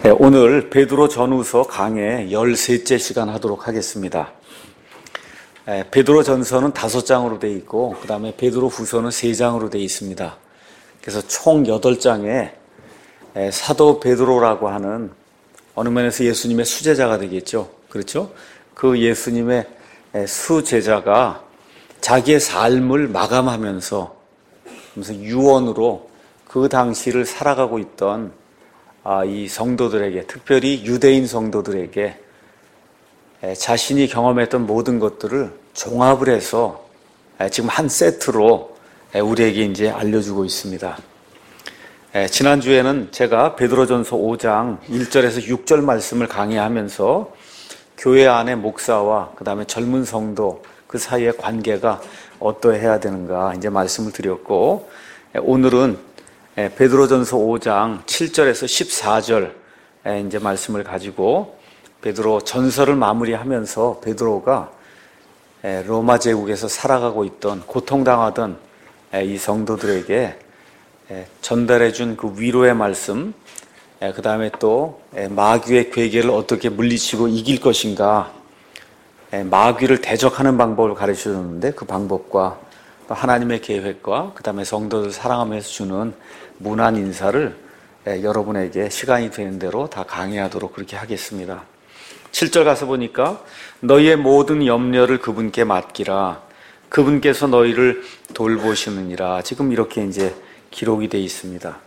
네, 오늘 베드로 전후서 강의 13째 시간 하도록 하겠습니다. 베드로 전서는 5장으로 되어 있고 그 다음에 베드로 후서는 3장으로 되어 있습니다. 그래서 총 8장에 사도 베드로라고 하는 어느 면에서 예수님의 수제자가 되겠죠. 그렇죠? 그 예수님의 수제자가 자기의 삶을 마감하면서 유언으로 그 당시를 살아가고 있던 이 성도들에게, 특별히 유대인 성도들에게 자신이 경험했던 모든 것들을 종합을 해서 지금 한 세트로 우리에게 이제 알려주고 있습니다. 지난주에는 제가 베드로전서 5장 1절에서 6절 말씀을 강의하면서 교회 안의 목사와 그 다음에 젊은 성도 그 사이의 관계가 어떠해야 되는가 이제 말씀을 드렸고, 오늘은 베드로전서 5장 7절에서 14절 이제 말씀을 가지고 베드로 전서를 마무리하면서 베드로가 로마 제국에서 살아가고 있던, 고통당하던 이 성도들에게 전달해 준 그 위로의 말씀, 그 다음에 또 마귀의 괴계를 어떻게 물리치고 이길 것인가, 마귀를 대적하는 방법을 가르쳐 줬는데 그 방법과 하나님의 계획과 그 다음에 성도들 사랑하면서 주는 문안 인사를 여러분에게 시간이 되는 대로 다 강의하도록 그렇게 하겠습니다. 7절 가서 보니까 너희의 모든 염려를 그분께 맡기라. 그분께서 너희를 돌보시느니라. 지금 이렇게 이제 기록이 되어 있습니다.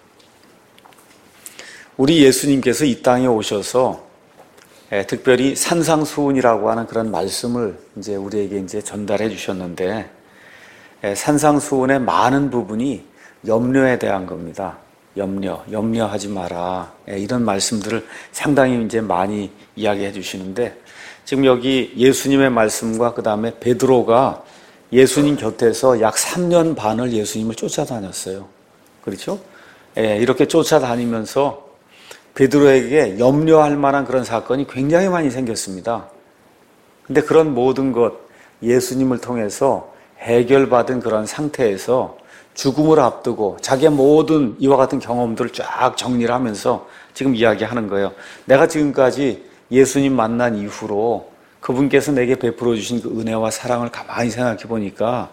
우리 예수님께서 이 땅에 오셔서 특별히 산상수훈이라고 하는 그런 말씀을 이제 우리에게 이제 전달해 주셨는데, 산상수훈의 많은 부분이 염려에 대한 겁니다. 염려하지 마라. 이런 말씀들을 상당히 이제 많이 이야기해 주시는데, 지금 여기 예수님의 말씀과 그 다음에 베드로가 예수님 곁에서 약 3년 반을 예수님을 쫓아다녔어요. 그렇죠? 이렇게 쫓아다니면서 베드로에게 염려할 만한 그런 사건이 굉장히 많이 생겼습니다. 근데 그런 모든 것 예수님을 통해서 해결받은 그런 상태에서 죽음을 앞두고 자기의 모든 이와 같은 경험들을 쫙 정리를 하면서 지금 이야기하는 거예요. 내가 지금까지 예수님 만난 이후로 그분께서 내게 베풀어 주신 그 은혜와 사랑을 가만히 생각해 보니까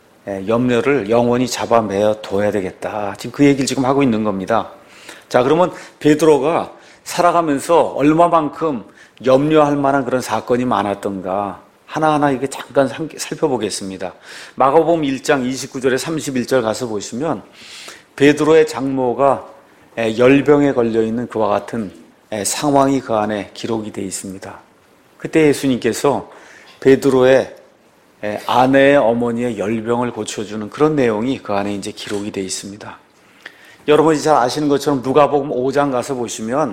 염려를 영원히 잡아매어 둬야 되겠다. 지금 그 얘기를 지금 하고 있는 겁니다. 자, 그러면 베드로가 살아가면서 얼마만큼 염려할 만한 그런 사건이 많았던가 하나하나 이게 잠깐 살펴보겠습니다. 마가복음 1장 29절에 31절 가서 보시면 베드로의 장모가 열병에 걸려있는 그와 같은 상황이 그 안에 기록이 되어 있습니다. 그때 예수님께서 베드로의 아내의 어머니의 열병을 고쳐주는 그런 내용이 그 안에 이제 기록이 되어 있습니다. 여러분이 잘 아시는 것처럼 누가복음 5장 가서 보시면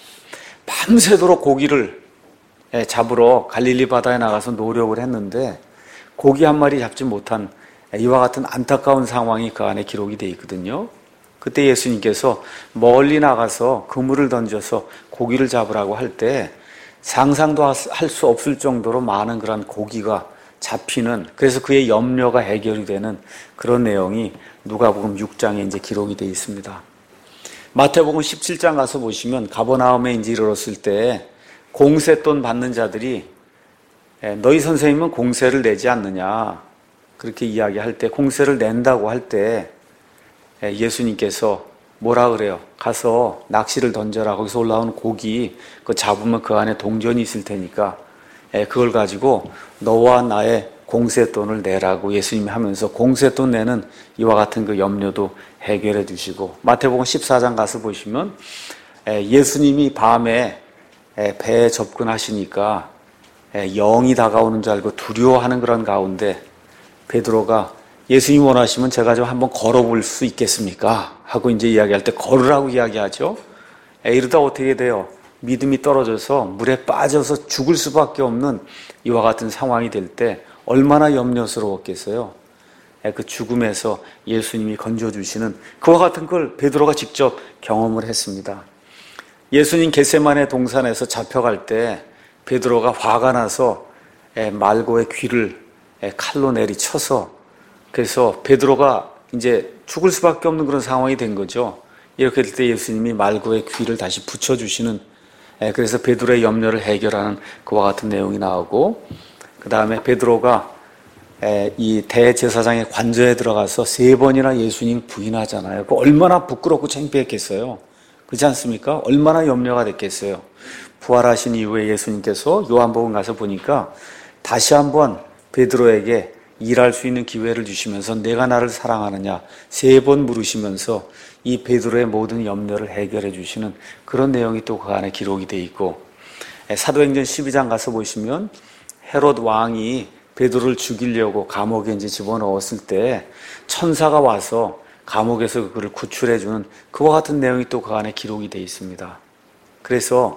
밤새도록 고기를 잡으러 갈릴리 바다에 나가서 노력을 했는데 고기 한 마리 잡지 못한 이와 같은 안타까운 상황이 그 안에 기록이 되어 있거든요. 그때 예수님께서 멀리 나가서 그물을 던져서 고기를 잡으라고 할 때 상상도 할 수 없을 정도로 많은 그런 고기가 잡히는, 그래서 그의 염려가 해결이 되는 그런 내용이 누가복음 6장에 이제 기록이 되어 있습니다. 마태복음 17장 가서 보시면 가버나움에 이제 이르렀을 때 공세돈 받는 자들이 너희 선생님은 공세를 내지 않느냐 그렇게 이야기할 때, 공세를 낸다고 할 때 예수님께서 뭐라 그래요? 가서 낚시를 던져라. 거기서 올라오는 고기 그거 잡으면 그 안에 동전이 있을 테니까 그걸 가지고 너와 나의 공세돈을 내라고 예수님이 하면서 공세돈 내는 이와 같은 그 염려도 해결해 주시고, 마태복음 14장 가서 보시면 예수님이 밤에 배에 접근하시니까 영이 다가오는 줄 알고 두려워하는 그런 가운데 베드로가 예수님 원하시면 제가 좀 한번 걸어볼 수 있겠습니까? 하고 이제 이야기할 때 걸으라고 이야기하죠. 이러다 어떻게 돼요? 믿음이 떨어져서 물에 빠져서 죽을 수밖에 없는 이와 같은 상황이 될 때 얼마나 염려스러웠겠어요. 그 죽음에서 예수님이 건져주시는 그와 같은 걸 베드로가 직접 경험을 했습니다. 예수님 겟세마네 동산에서 잡혀갈 때 베드로가 화가 나서 말고의 귀를 칼로 내리쳐서, 그래서 베드로가 이제 죽을 수밖에 없는 그런 상황이 된 거죠. 이렇게 될 때 예수님이 말고의 귀를 다시 붙여주시는 그래서 베드로의 염려를 해결하는 그와 같은 내용이 나오고, 그 다음에 베드로가 이 대제사장의 관저에 들어가서 3번이나 예수님 부인하잖아요. 그 얼마나 부끄럽고 창피했겠어요. 그렇지 않습니까? 얼마나 염려가 됐겠어요. 부활하신 이후에 예수님께서 요한복음 가서 보니까 다시 한번 베드로에게 일할 수 있는 기회를 주시면서 내가 나를 사랑하느냐 3번 물으시면서 이 베드로의 모든 염려를 해결해 주시는 그런 내용이 또 그 안에 기록이 되어 있고, 사도행전 12장 가서 보시면 헤롯 왕이 베드로를 죽이려고 감옥에 이제 집어넣었을 때 천사가 와서 감옥에서 그를 구출해 주는 그와 같은 내용이 또 그 안에 기록이 되어 있습니다. 그래서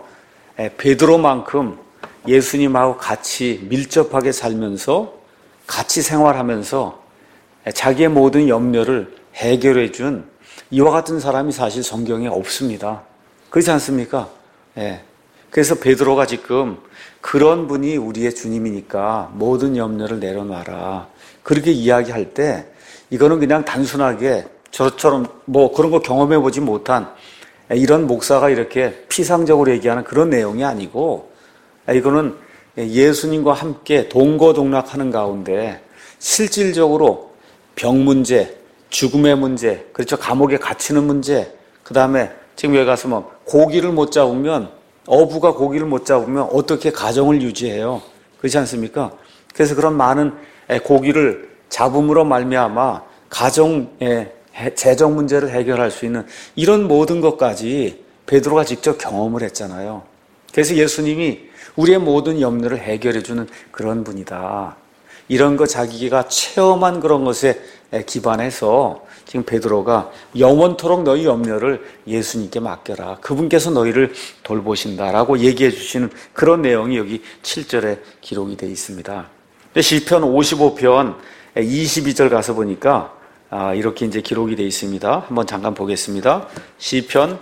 베드로만큼 예수님하고 같이 밀접하게 살면서 같이 생활하면서 자기의 모든 염려를 해결해 준 이와 같은 사람이 사실 성경에 없습니다. 그렇지 않습니까? 그래서 베드로가 지금 그런 분이 우리의 주님이니까 모든 염려를 내려놔라, 그렇게 이야기할 때 이거는 그냥 단순하게 저처럼 뭐 그런 거 경험해 보지 못한 이런 목사가 이렇게 피상적으로 얘기하는 그런 내용이 아니고, 이거는 예수님과 함께 동거동락하는 가운데 실질적으로 병 문제, 죽음의 문제, 그렇죠, 감옥에 갇히는 문제, 그 다음에 지금 여기 가서 뭐 고기를 못 잡으면, 어부가 고기를 못 잡으면 어떻게 가정을 유지해요? 그렇지 않습니까? 그래서 그런 많은 고기를 잡음으로 말미암아 가정의 재정 문제를 해결할 수 있는 이런 모든 것까지 베드로가 직접 경험을 했잖아요. 그래서 예수님이 우리의 모든 염려를 해결해 주는 그런 분이다, 이런 거 자기가 체험한 그런 것에 기반해서 지금 베드로가 영원토록 너희 염려를 예수님께 맡겨라, 그분께서 너희를 돌보신다라고 얘기해 주시는 그런 내용이 여기 7절에 기록이 되어 있습니다. 시편 55편 22절 가서 보니까 이렇게 이제 기록이 되어 있습니다. 한번 잠깐 보겠습니다. 시편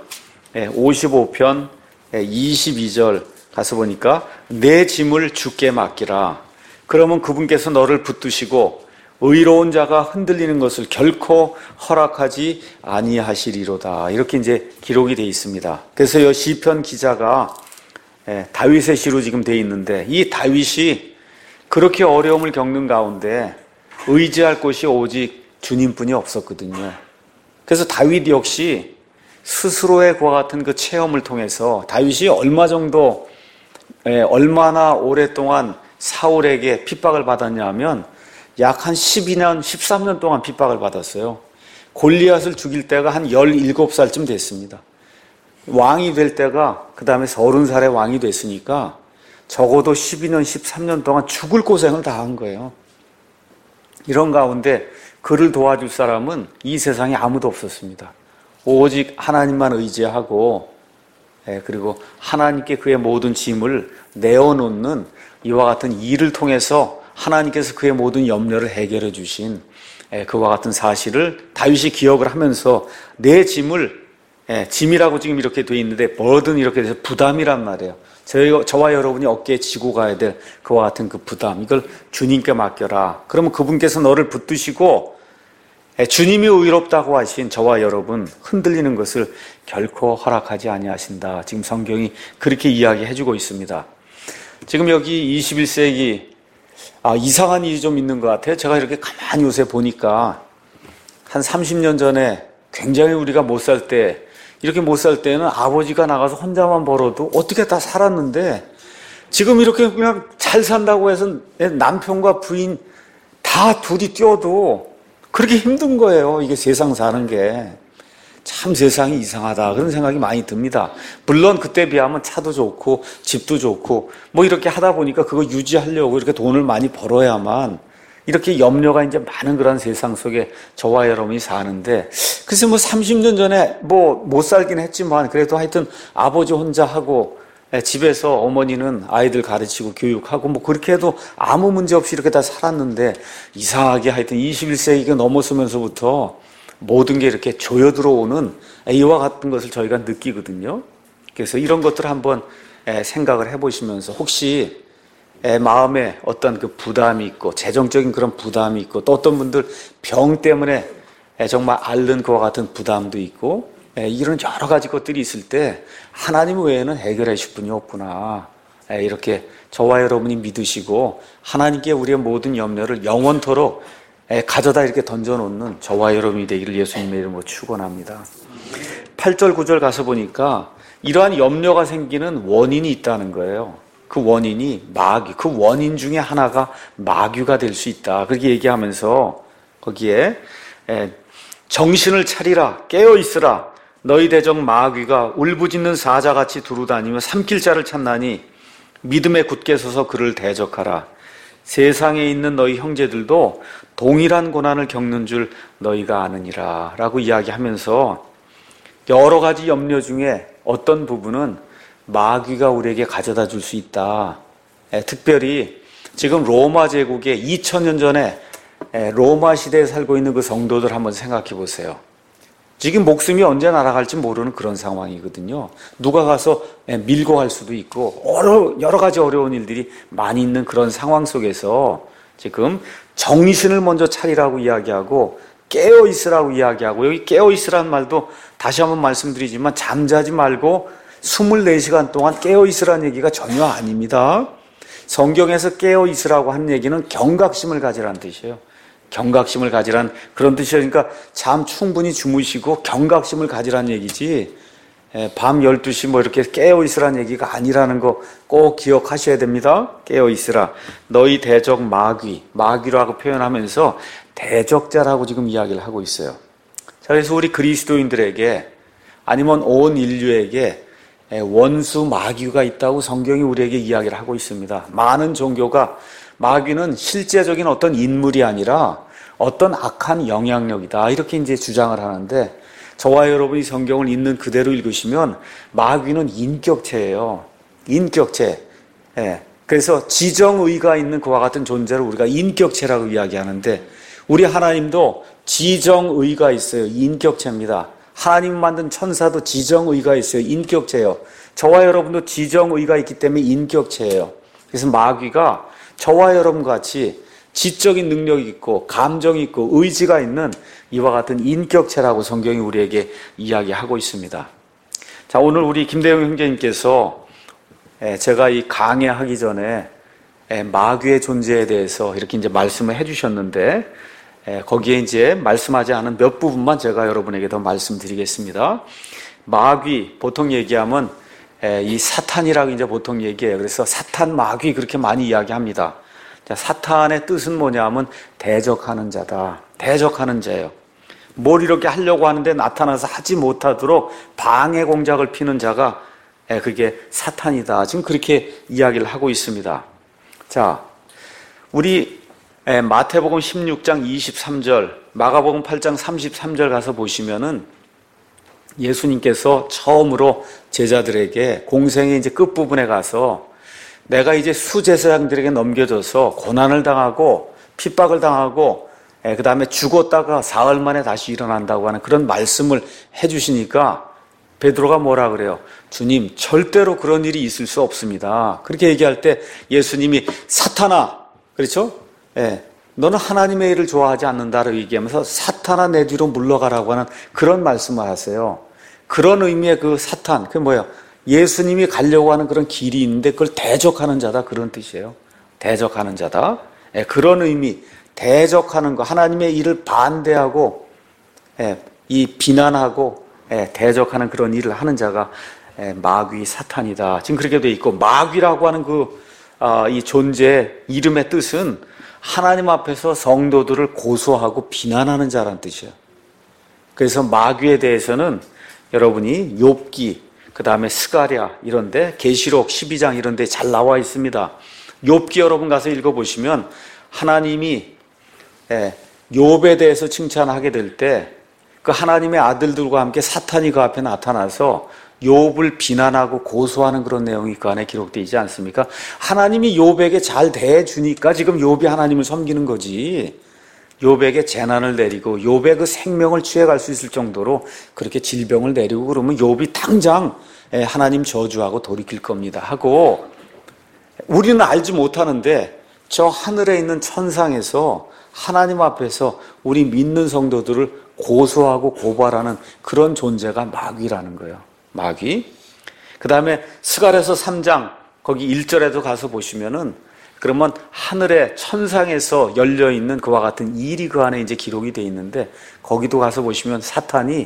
55편 22절 가서 보니까 내 짐을 주께 맡기라. 그러면 그분께서 너를 붙드시고 의로운 자가 흔들리는 것을 결코 허락하지 아니하시리로다. 이렇게 이제 기록이 되어 있습니다. 그래서 이 시편 기자가 다윗의 시로 지금 되어 있는데, 이 다윗이 그렇게 어려움을 겪는 가운데 의지할 곳이 오직 주님뿐이 없었거든요. 그래서 다윗 역시 스스로의 그와 같은 그 체험을 통해서 다윗이 얼마나 오랫동안 사울에게 핍박을 받았냐 하면 약 한 12년, 13년 동안 핍박을 받았어요. 골리앗을 죽일 때가 한 17살쯤 됐습니다. 왕이 될 때가 그 다음에 30살에 왕이 됐으니까 적어도 12년, 13년 동안 죽을 고생을 다 한 거예요. 이런 가운데 그를 도와줄 사람은 이 세상에 아무도 없었습니다. 오직 하나님만 의지하고, 그리고 하나님께 그의 모든 짐을 내어놓는 이와 같은 일을 통해서 하나님께서 그의 모든 염려를 해결해 주신 그와 같은 사실을 다윗이 기억을 하면서 내 짐을, 짐이라고 지금 이렇게 돼 있는데 버든 이렇게 돼서 부담이란 말이에요. 저와 여러분이 어깨에 지고 가야 될 그와 같은 그 부담, 이걸 주님께 맡겨라. 그러면 그분께서 너를 붙드시고 주님이 의롭다고 하신 저와 여러분 흔들리는 것을 결코 허락하지 아니하신다. 지금 성경이 그렇게 이야기해주고 있습니다. 지금 여기 21세기 이상한 일이 좀 있는 것 같아요. 제가 이렇게 가만히 요새 보니까 한 30년 전에 굉장히 우리가 못 살 때, 이렇게 못 살 때는 아버지가 나가서 혼자만 벌어도 어떻게 다 살았는데, 지금 이렇게 그냥 잘 산다고 해서 남편과 부인 다 둘이 뛰어도 그렇게 힘든 거예요. 이게 세상 사는 게. 참 세상이 이상하다, 그런 생각이 많이 듭니다. 물론 그때 비하면 차도 좋고 집도 좋고 뭐 이렇게 하다 보니까 그거 유지하려고 이렇게 돈을 많이 벌어야만 이렇게 염려가 이제 많은 그런 세상 속에 저와 여러분이 사는데, 글쎄 뭐 30년 전에 뭐 못 살긴 했지만 그래도 하여튼 아버지 혼자 하고 집에서 어머니는 아이들 가르치고 교육하고 뭐 그렇게 해도 아무 문제 없이 이렇게 다 살았는데, 이상하게 하여튼 21세기가 넘어서면서부터 모든 게 이렇게 조여 들어오는 이와 같은 것을 저희가 느끼거든요. 그래서 이런 것들을 한번 생각을 해보시면서, 혹시 마음에 어떤 그 부담이 있고 재정적인 그런 부담이 있고, 또 어떤 분들 병 때문에 정말 앓는 그와 같은 부담도 있고, 이런 여러 가지 것들이 있을 때 하나님 외에는 해결해 주실 분이 없구나. 이렇게 저와 여러분이 믿으시고 하나님께 우리의 모든 염려를 영원토록 가져다 이렇게 던져놓는 저와 여러분이 되기를 예수님의 이름으로 축원합니다. 8절 9절 가서 보니까 이러한 염려가 생기는 원인이 있다는 거예요. 그 원인이 마귀, 그 원인 중에 하나가 마귀가 될 수 있다. 그렇게 얘기하면서 거기에 정신을 차리라, 깨어 있으라. 너희 대적 마귀가 울부짖는 사자같이 두루다니며 삼킬 자를 찾나니 믿음에 굳게 서서 그를 대적하라. 세상에 있는 너희 형제들도 동일한 고난을 겪는 줄 너희가 아느니라 라고 이야기하면서 여러 가지 염려 중에 어떤 부분은 마귀가 우리에게 가져다 줄 수 있다. 특별히 지금 로마 제국의 2000년 전에 로마 시대에 살고 있는 그 성도들 한번 생각해 보세요. 지금 목숨이 언제 날아갈지 모르는 그런 상황이거든요. 누가 가서 밀고 갈 수도 있고 여러 가지 어려운 일들이 많이 있는 그런 상황 속에서 지금 정신을 먼저 차리라고 이야기하고 깨어 있으라고 이야기하고, 여기 깨어 있으라는 말도 다시 한번 말씀드리지만 잠자지 말고 24시간 동안 깨어 있으라는 얘기가 전혀 아닙니다. 성경에서 깨어 있으라고 하는 얘기는 경각심을 가지라는 뜻이에요. 경각심을 가지란 그런 뜻이에요. 그러니까 잠 충분히 주무시고 경각심을 가지란 얘기지, 밤 12시 뭐 이렇게 깨어 있으라는 얘기가 아니라는 거 꼭 기억하셔야 됩니다. 깨어 있으라. 너희 대적 마귀라고 표현하면서 대적자라고 지금 이야기를 하고 있어요. 자, 그래서 우리 그리스도인들에게 아니면 온 인류에게 원수 마귀가 있다고 성경이 우리에게 이야기를 하고 있습니다. 많은 종교가 마귀는 실제적인 어떤 인물이 아니라 어떤 악한 영향력이다, 이렇게 이제 주장을 하는데, 저와 여러분이 성경을 있는 그대로 읽으시면 마귀는 인격체예요. 인격체. 그래서 지정의가 있는 그와 같은 존재를 우리가 인격체라고 이야기하는데, 우리 하나님도 지정의가 있어요. 인격체입니다. 하나님 만든 천사도 지정의가 있어요. 인격체예요. 저와 여러분도 지정의가 있기 때문에 인격체예요. 그래서 마귀가 저와 여러분 같이 지적인 능력이 있고 감정이 있고 의지가 있는 이와 같은 인격체라고 성경이 우리에게 이야기하고 있습니다. 자, 오늘 우리 김대영 형제님께서 제가 이 강의하기 전에 마귀의 존재에 대해서 이렇게 이제 말씀을 해주셨는데, 거기에 이제 말씀하지 않은 몇 부분만 제가 여러분에게 더 말씀드리겠습니다. 마귀, 보통 얘기하면 이 사탄이라고 이제 보통 얘기해요. 그래서 사탄, 마귀 그렇게 많이 이야기합니다. 자, 사탄의 뜻은 뭐냐면 대적하는 자다. 대적하는 자예요. 뭘 이렇게 하려고 하는데 나타나서 하지 못하도록 방해 공작을 피는 자가 그게 사탄이다. 지금 그렇게 이야기를 하고 있습니다. 자, 우리 마태복음 16장 23절, 마가복음 8장 33절 가서 보시면은 예수님께서 처음으로 제자들에게 공생의 이제 끝부분에 가서 내가 이제 수제사장들에게 넘겨져서 고난을 당하고 핍박을 당하고 그 다음에 죽었다가 사흘 만에 다시 일어난다고 하는 그런 말씀을 해주시니까 베드로가 뭐라 그래요? 주님, 절대로 그런 일이 있을 수 없습니다. 그렇게 얘기할 때 예수님이 사탄아, 그렇죠? 너는 하나님의 일을 좋아하지 않는다라고 얘기하면서 사탄아 내 뒤로 물러가라고 하는 그런 말씀을 하세요. 그런 의미의 그 사탄, 그게 뭐예요? 예수님이 가려고 하는 그런 길이 있는데 그걸 대적하는 자다, 그런 뜻이에요. 대적하는 자다. 그런 의미, 대적하는 거, 하나님의 일을 반대하고 이 비난하고 대적하는 그런 일을 하는 자가 마귀, 사탄이다. 지금 그렇게 돼 있고, 마귀라고 하는 이 존재의 이름의 뜻은 하나님 앞에서 성도들을 고소하고 비난하는 자라는 뜻이에요. 그래서 마귀에 대해서는 여러분이 욥기, 그 다음에 스가랴 이런데, 계시록 12장 이런데 잘 나와 있습니다. 욥기 여러분 가서 읽어보시면 하나님이 욥에 대해서 칭찬하게 될 때 그 하나님의 아들들과 함께 사탄이 그 앞에 나타나서 욥을 비난하고 고소하는 그런 내용이 그 안에 기록되어 있지 않습니까? 하나님이 욥에게 잘 대해주니까 지금 욥이 하나님을 섬기는 거지. 욥에게 재난을 내리고 욥의 그 생명을 취해갈 수 있을 정도로 그렇게 질병을 내리고 그러면 욥이 당장 하나님 저주하고 돌이킬 겁니다 하고, 우리는 알지 못하는데 저 하늘에 있는 천상에서 하나님 앞에서 우리 믿는 성도들을 고소하고 고발하는 그런 존재가 마귀라는 거예요. 마귀. 그 다음에 스가랴서 3장 거기 1절에도 가서 보시면은 그러면 하늘의 천상에서 열려있는 그와 같은 일이 그 안에 이제 기록이 되어 있는데 거기도 가서 보시면 사탄이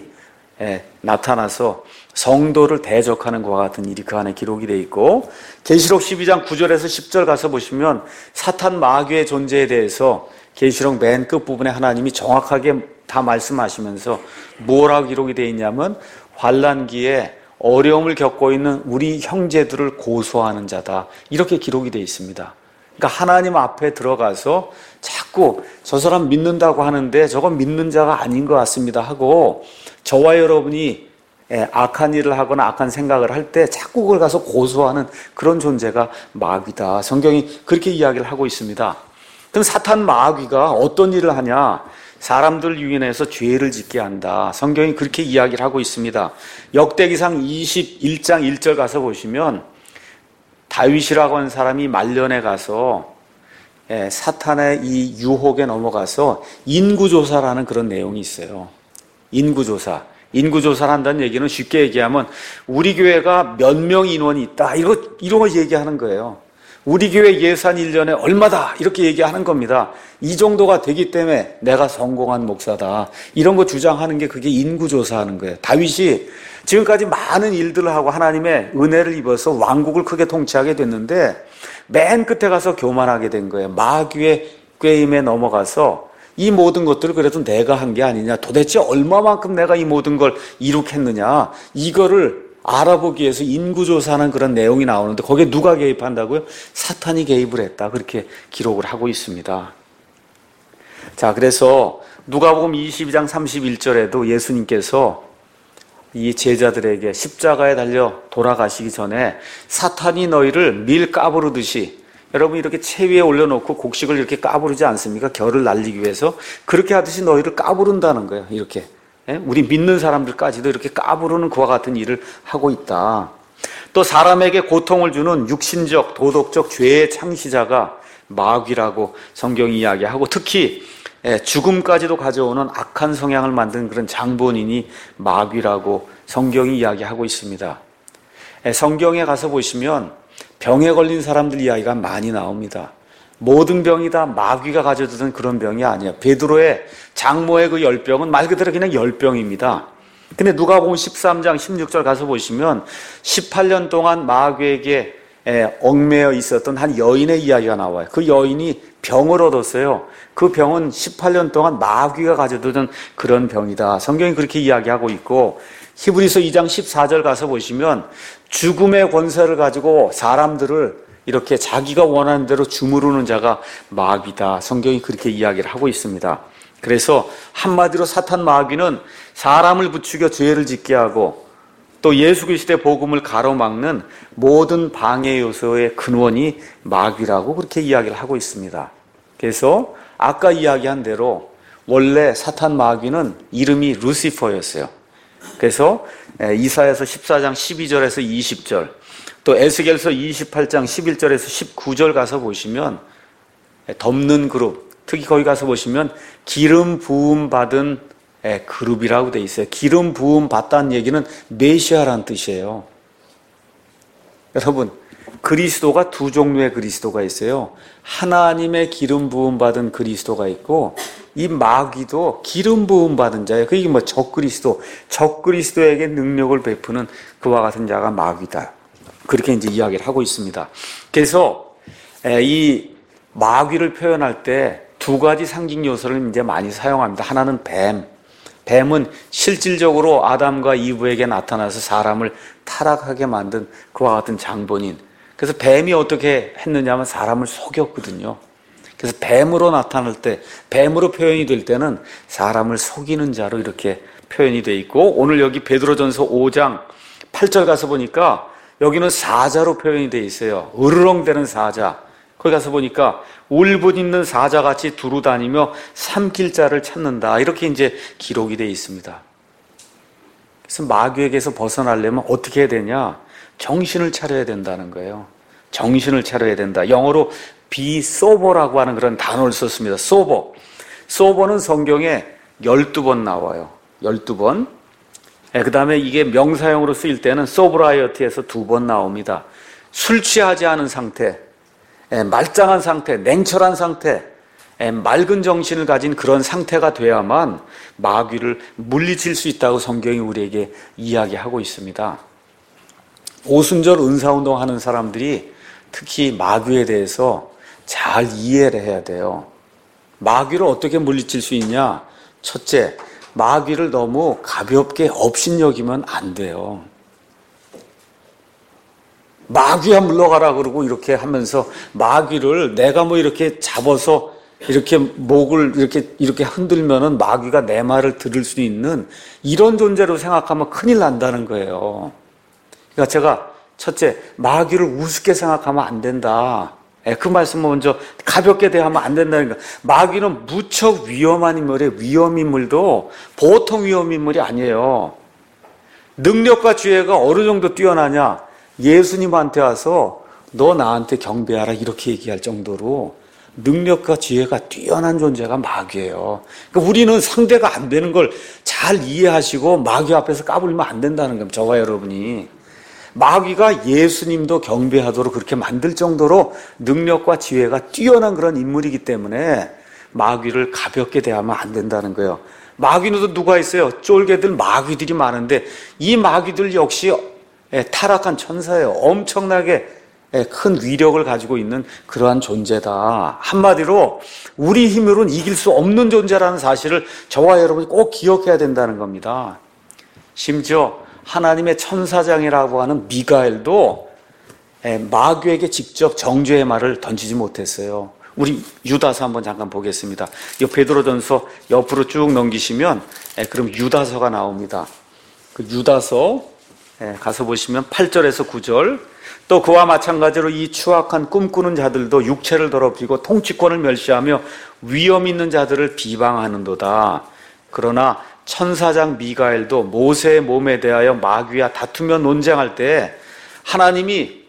나타나서 성도를 대적하는 것과 같은 일이 그 안에 기록이 되어 있고 계시록 12장 9절에서 10절 가서 보시면 사탄 마귀의 존재에 대해서 계시록 맨 끝부분에 하나님이 정확하게 다 말씀하시면서 뭐라고 기록이 되어 있냐면 환난기에 어려움을 겪고 있는 우리 형제들을 고소하는 자다 이렇게 기록이 되어 있습니다. 그러니까 하나님 앞에 들어가서 자꾸 저 사람 믿는다고 하는데 저건 믿는 자가 아닌 것 같습니다 하고 저와 여러분이 악한 일을 하거나 악한 생각을 할 때 자꾸 그걸 가서 고소하는 그런 존재가 마귀다. 성경이 그렇게 이야기를 하고 있습니다. 그럼 사탄 마귀가 어떤 일을 하냐? 사람들 유인해서 죄를 짓게 한다. 성경이 그렇게 이야기를 하고 있습니다. 역대기상 21장 1절 가서 보시면 다윗이라고 하는 사람이 말년에 가서 사탄의 이 유혹에 넘어가서 인구조사라는 그런 내용이 있어요. 인구조사. 인구조사를 한다는 얘기는 쉽게 얘기하면 우리 교회가 몇 명 인원이 있다. 이런 거 얘기하는 거예요. 우리 교회 예산 1년에 얼마다. 이렇게 얘기하는 겁니다. 이 정도가 되기 때문에 내가 성공한 목사다. 이런 거 주장하는 게 그게 인구조사하는 거예요. 다윗이 지금까지 많은 일들을 하고 하나님의 은혜를 입어서 왕국을 크게 통치하게 됐는데 맨 끝에 가서 교만하게 된 거예요. 마귀의 꾀임에 넘어가서 이 모든 것들을 그래도 내가 한 게 아니냐. 도대체 얼마만큼 내가 이 모든 걸 이룩했느냐. 이거를 알아보기 위해서 인구조사하는 그런 내용이 나오는데 거기에 누가 개입한다고요? 사탄이 개입을 했다. 그렇게 기록을 하고 있습니다. 자, 그래서 누가복음 22장 31절에도 예수님께서 이 제자들에게 십자가에 달려 돌아가시기 전에 사탄이 너희를 밀 까부르듯이 여러분 이렇게 채 위에 올려놓고 곡식을 이렇게 까부르지 않습니까? 결을 날리기 위해서 그렇게 하듯이 너희를 까부른다는 거예요. 이렇게 우리 믿는 사람들까지도 이렇게 까부르는 그와 같은 일을 하고 있다. 또 사람에게 고통을 주는 육신적 도덕적 죄의 창시자가 마귀라고 성경이 이야기하고 특히 죽음까지도 가져오는 악한 성향을 만든 그런 장본인이 마귀라고 성경이 이야기하고 있습니다. 성경에 가서 보시면 병에 걸린 사람들 이야기가 많이 나옵니다. 모든 병이 다 마귀가 가져다준 그런 병이 아니에요. 베드로의 장모의 그 열병은 말 그대로 그냥 열병입니다. 근데 누가복음 13장 16절 가서 보시면 18년 동안 마귀에게 얽매여 있었던 한 여인의 이야기가 나와요. 그 여인이 병을 얻었어요. 그 병은 18년 동안 마귀가 가져다준 그런 병이다. 성경이 그렇게 이야기하고 있고 히브리서 2장 14절 가서 보시면 죽음의 권세를 가지고 사람들을 이렇게 자기가 원하는 대로 주무르는 자가 마귀다. 성경이 그렇게 이야기를 하고 있습니다. 그래서 한마디로 사탄 마귀는 사람을 부추겨 죄를 짓게 하고 또 예수 그리스도의 복음을 가로막는 모든 방해 요소의 근원이 마귀라고 그렇게 이야기를 하고 있습니다. 그래서 아까 이야기한 대로 원래 사탄 마귀는 이름이 루시퍼였어요. 그래서 이사야서 14장 12절에서 20절 또 에스겔서 28장 11절에서 19절 가서 보시면 덮는 그룹 특히 거기 가서 보시면 기름 부음 받은 그룹이라고 돼 있어요. 기름 부음 받다는 얘기는 메시아라는 뜻이에요. 여러분 그리스도가 두 종류의 그리스도가 있어요. 하나님의 기름 부음 받은 그리스도가 있고 이 마귀도 기름 부음 받은 자예요. 그게 뭐 적그리스도, 적그리스도에게 능력을 베푸는 그와 같은 자가 마귀다. 그렇게 이제 이야기를 하고 있습니다. 그래서 이 마귀를 표현할 때 두 가지 상징 요소를 이제 많이 사용합니다. 하나는 뱀. 뱀은 실질적으로 아담과 이브에게 나타나서 사람을 타락하게 만든 그와 같은 장본인. 그래서 뱀이 어떻게 했느냐면 사람을 속였거든요. 그래서 뱀으로 나타날 때, 뱀으로 표현이 될 때는 사람을 속이는 자로 이렇게 표현이 돼 있고 오늘 여기 베드로전서 5장 8절 가서 보니까 여기는 사자로 표현이 돼 있어요. 으르렁대는 사자. 거기 가서 보니까 울분 있는 사자같이 두루 다니며 삼킬 자를 찾는다. 이렇게 이제 기록이 돼 있습니다. 그래서 마귀에게서 벗어나려면 어떻게 해야 되냐? 정신을 차려야 된다는 거예요. 정신을 차려야 된다. 영어로 be sober라고 하는 그런 단어를 썼습니다. sober. sober는 성경에 12번 나와요. 12번. 그 다음에 이게 명사형으로 쓰일 때는 sobriety에서 2번 나옵니다. 술 취하지 않은 상태, 말짱한 상태, 냉철한 상태, 맑은 정신을 가진 그런 상태가 돼야만 마귀를 물리칠 수 있다고 성경이 우리에게 이야기하고 있습니다. 오순절 은사운동 하는 사람들이 특히 마귀에 대해서 잘 이해를 해야 돼요. 마귀를 어떻게 물리칠 수 있냐? 첫째, 마귀를 너무 가볍게 업신여기면 안 돼요. 마귀야 물러가라 그러고 이렇게 하면서 마귀를 내가 뭐 이렇게 잡아서 이렇게 목을 이렇게 흔들면은 마귀가 내 말을 들을 수 있는 이런 존재로 생각하면 큰일 난다는 거예요. 그러니까 제가 첫째, 마귀를 우습게 생각하면 안 된다. 그 말씀 먼저 가볍게 대하면 안 된다는 거예요. 마귀는 무척 위험한 인물이에요. 위험인물도 보통 위험인물이 아니에요. 능력과 지혜가 어느 정도 뛰어나냐? 예수님한테 와서 너 나한테 경배하라 이렇게 얘기할 정도로 능력과 지혜가 뛰어난 존재가 마귀예요. 그러니까 우리는 상대가 안 되는 걸 잘 이해하시고 마귀 앞에서 까불면 안 된다는 겁니다. 저와 여러분이. 마귀가 예수님도 경배하도록 그렇게 만들 정도로 능력과 지혜가 뛰어난 그런 인물이기 때문에 마귀를 가볍게 대하면 안 된다는 거예요. 마귀는 또 누가 있어요? 쫄개들 마귀들이 많은데 이 마귀들 역시 타락한 천사예요. 엄청나게 큰 위력을 가지고 있는 그러한 존재다. 한마디로 우리 힘으로는 이길 수 없는 존재라는 사실을 저와 여러분이 꼭 기억해야 된다는 겁니다. 심지어 하나님의 천사장이라고 하는 미가엘도 마귀에게 직접 정죄의 말을 던지지 못했어요. 우리 유다서 한번 잠깐 보겠습니다. 이 베드로전서 옆으로 쭉 넘기시면 그럼 유다서가 나옵니다. 그 유다서 가서 보시면 8절에서 9절. 또 그와 마찬가지로 이 추악한 꿈꾸는 자들도 육체를 더럽히고 통치권을 멸시하며 위험 있는 자들을 비방하는도다. 그러나 천사장 미가엘도 모세의 몸에 대하여 마귀와 다투며 논쟁할 때 하나님이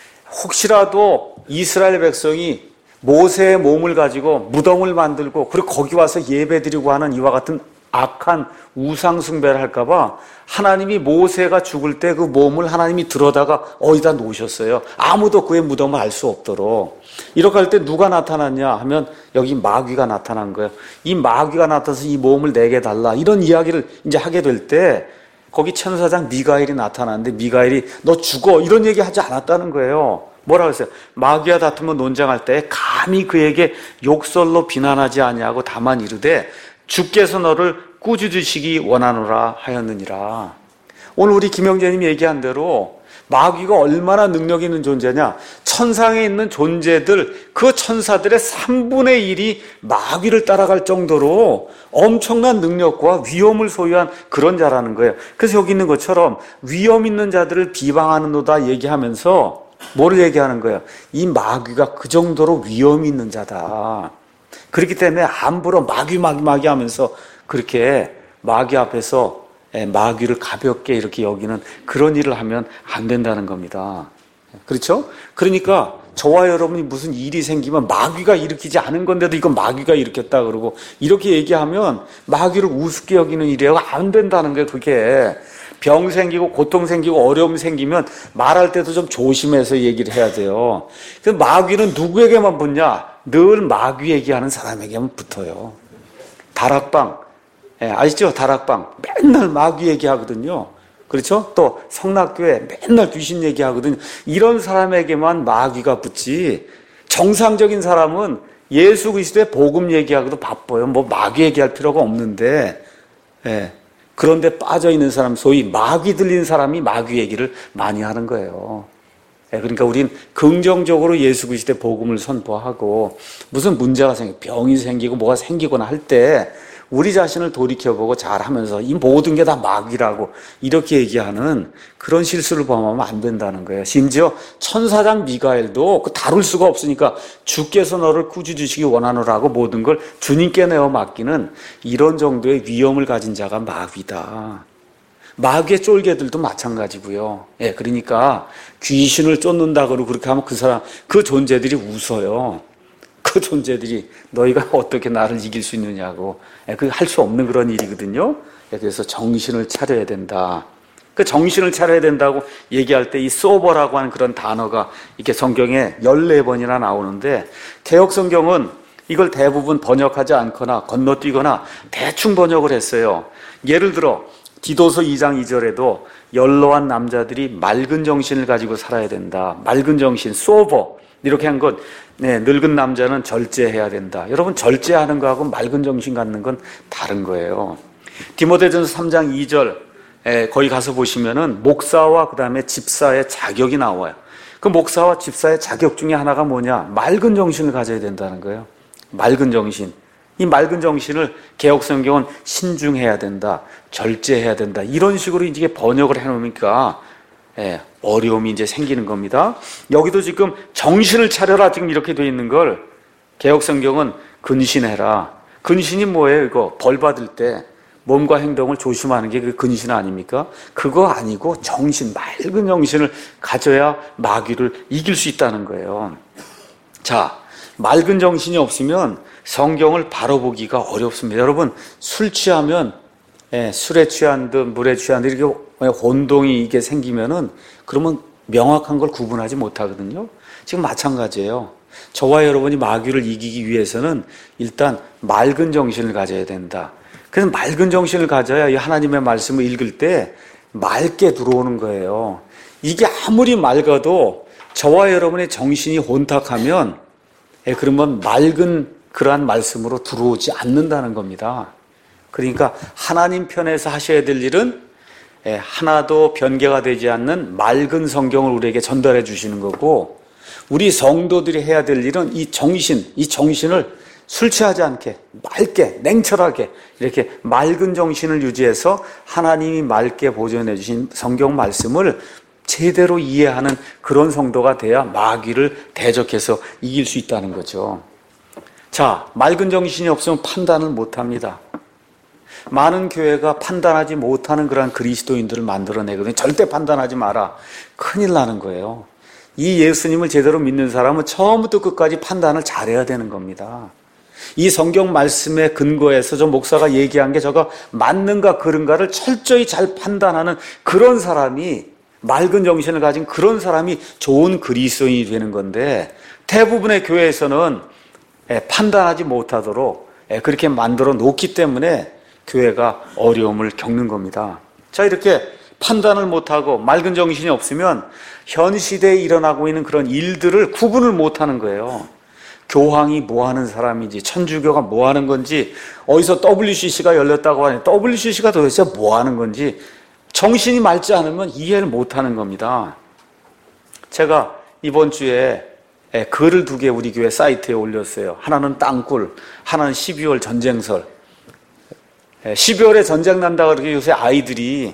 혹시라도 이스라엘 백성이 모세의 몸을 가지고 무덤을 만들고 그리고 거기 와서 예배드리고 하는 이와 같은 악한 우상 숭배를 할까봐 하나님이 모세가 죽을 때 그 몸을 하나님이 들어다가 어디다 놓으셨어요. 아무도 그의 무덤을 알 수 없도록. 이렇게 할 때 누가 나타났냐 하면 여기 마귀가 나타난 거예요. 이 마귀가 나타나서 이 몸을 내게 달라 이런 이야기를 이제 하게 될 때 거기 천사장 미가엘이 나타났는데 미가엘이 너 죽어 이런 얘기 하지 않았다는 거예요. 뭐라고 했어요? 마귀와 다투며 논쟁할 때 감히 그에게 욕설로 비난하지 아니하고 다만 이르되 주께서 너를 꾸짖으시기 원하노라 하였느니라. 오늘 우리 김영재님이 얘기한 대로 마귀가 얼마나 능력 있는 존재냐. 천상에 있는 존재들, 그 천사들의 3분의 1이 마귀를 따라갈 정도로 엄청난 능력과 위엄을 소유한 그런 자라는 거예요. 그래서 여기 있는 것처럼 위엄 있는 자들을 비방하는도다 얘기하면서 뭐를 얘기하는 거예요? 이 마귀가 그 정도로 위엄이 있는 자다. 그렇기 때문에 함부로 마귀 하면서 그렇게 마귀 앞에서 마귀를 가볍게 이렇게 여기는 그런 일을 하면 안 된다는 겁니다. 그렇죠? 그러니까 저와 여러분이 무슨 일이 생기면 마귀가 일으키지 않은 건데도 이건 마귀가 일으켰다 그러고 이렇게 얘기하면 마귀를 우습게 여기는 일이에요. 안 된다는 거예요. 그게 병 생기고 고통 생기고 어려움 생기면 말할 때도 좀 조심해서 얘기를 해야 돼요. 그 마귀는 누구에게만 붙냐? 늘 마귀 얘기하는 사람에게만 붙어요. 다락방, 아시죠? 다락방 맨날 마귀 얘기하거든요. 그렇죠? 또 성락교회 맨날 귀신 얘기하거든요. 이런 사람에게만 마귀가 붙지 정상적인 사람은 예수 그리스도의 복음 얘기하고도 바빠요. 뭐 마귀 얘기할 필요가 없는데 그런데 빠져있는 사람, 소위 마귀 들린 사람이 마귀 얘기를 많이 하는 거예요. 그러니까 우린 긍정적으로 예수 그리스도의 복음을 선포하고 무슨 문제가 생기고 병이 생기고 뭐가 생기거나 할 때 우리 자신을 돌이켜보고 잘하면서 이 모든 게 다 마귀라고 이렇게 얘기하는 그런 실수를 범하면 안 된다는 거예요. 심지어 천사장 미가엘도 그 다룰 수가 없으니까 주께서 너를 꾸짖으시기 원하노라고 모든 걸 주님께 내어 맡기는 이런 정도의 위엄을 가진 자가 마귀다. 마귀의 쫄개들도 마찬가지고요. 그러니까 귀신을 쫓는다 그러고 그렇게 하면 그 사람, 그 존재들이 웃어요. 그 존재들이 너희가 어떻게 나를 이길 수 있느냐고. 그게 할 수 없는 그런 일이거든요. 그래서 정신을 차려야 된다. 그 정신을 차려야 된다고 얘기할 때 이 소버라고 하는 그런 단어가 이렇게 성경에 14번이나 나오는데, 개역 성경은 이걸 대부분 번역하지 않거나 건너뛰거나 대충 번역을 했어요. 예를 들어 디도서 2장 2절에도 연로한 남자들이 맑은 정신을 가지고 살아야 된다. 맑은 정신, 소버. 이렇게 한 것, 늙은 남자는 절제해야 된다. 여러분, 절제하는 거하고 맑은 정신 갖는 건 다른 거예요. 디모데전서 3장 2절, 거기 가서 보시면은 목사와 그 다음에 집사의 자격이 나와요. 그 목사와 집사의 자격 중에 하나가 뭐냐? 맑은 정신을 가져야 된다는 거예요. 맑은 정신. 이 맑은 정신을 개역성경은 신중해야 된다, 절제해야 된다, 이런 식으로 이제 번역을 해놓으니까 어려움이 이제 생기는 겁니다. 여기도 지금 정신을 차려라 지금 이렇게 돼 있는 걸 개역성경은 근신해라. 근신이 뭐예요? 이거 벌 받을 때 몸과 행동을 조심하는 게 그 근신 아닙니까? 그거 아니고 정신, 맑은 정신을 가져야 마귀를 이길 수 있다는 거예요. 자, 맑은 정신이 없으면 성경을 바로 보기가 어렵습니다. 여러분, 술 취하면, 술에 취한 듯 물에 취한 듯 이렇게 혼동이 이게 생기면은 그러면 명확한 걸 구분하지 못하거든요. 지금 마찬가지예요. 저와 여러분이 마귀를 이기기 위해서는 일단 맑은 정신을 가져야 된다. 그래서 맑은 정신을 가져야 이 하나님의 말씀을 읽을 때 맑게 들어오는 거예요. 이게 아무리 맑아도 저와 여러분의 정신이 혼탁하면 그러면 맑은 그러한 말씀으로 들어오지 않는다는 겁니다. 그러니까 하나님 편에서 하셔야 될 일은 하나도 변개가 되지 않는 맑은 성경을 우리에게 전달해 주시는 거고, 우리 성도들이 해야 될 일은 이 정신을 술 취하지 않게 맑게 냉철하게 이렇게 맑은 정신을 유지해서 하나님이 맑게 보존해 주신 성경 말씀을 제대로 이해하는 그런 성도가 돼야 마귀를 대적해서 이길 수 있다는 거죠. 자, 맑은 정신이 없으면 판단을 못합니다. 많은 교회가 판단하지 못하는 그런 그리스도인들을 만들어내거든요. 절대 판단하지 마라. 큰일 나는 거예요. 이 예수님을 제대로 믿는 사람은 처음부터 끝까지 판단을 잘해야 되는 겁니다. 이 성경 말씀에 근거해서 저 목사가 얘기한 게 저가 맞는가 그른가를 철저히 잘 판단하는 그런 사람이, 맑은 정신을 가진 그런 사람이 좋은 그리스도인이 되는 건데, 대부분의 교회에서는 판단하지 못하도록 그렇게 만들어 놓기 때문에 교회가 어려움을 겪는 겁니다. 자, 이렇게 판단을 못하고 맑은 정신이 없으면 현 시대에 일어나고 있는 그런 일들을 구분을 못하는 거예요. 교황이 뭐 하는 사람인지, 천주교가 뭐 하는 건지, 어디서 WCC가 열렸다고 하니 WCC가 도대체 뭐 하는 건지 정신이 맑지 않으면 이해를 못하는 겁니다. 제가 이번 주에 글을 2개 우리 교회 사이트에 올렸어요. 하나는 땅굴, 하나는 12월 전쟁설. 12월에 전쟁 난다 그렇게 요새 아이들이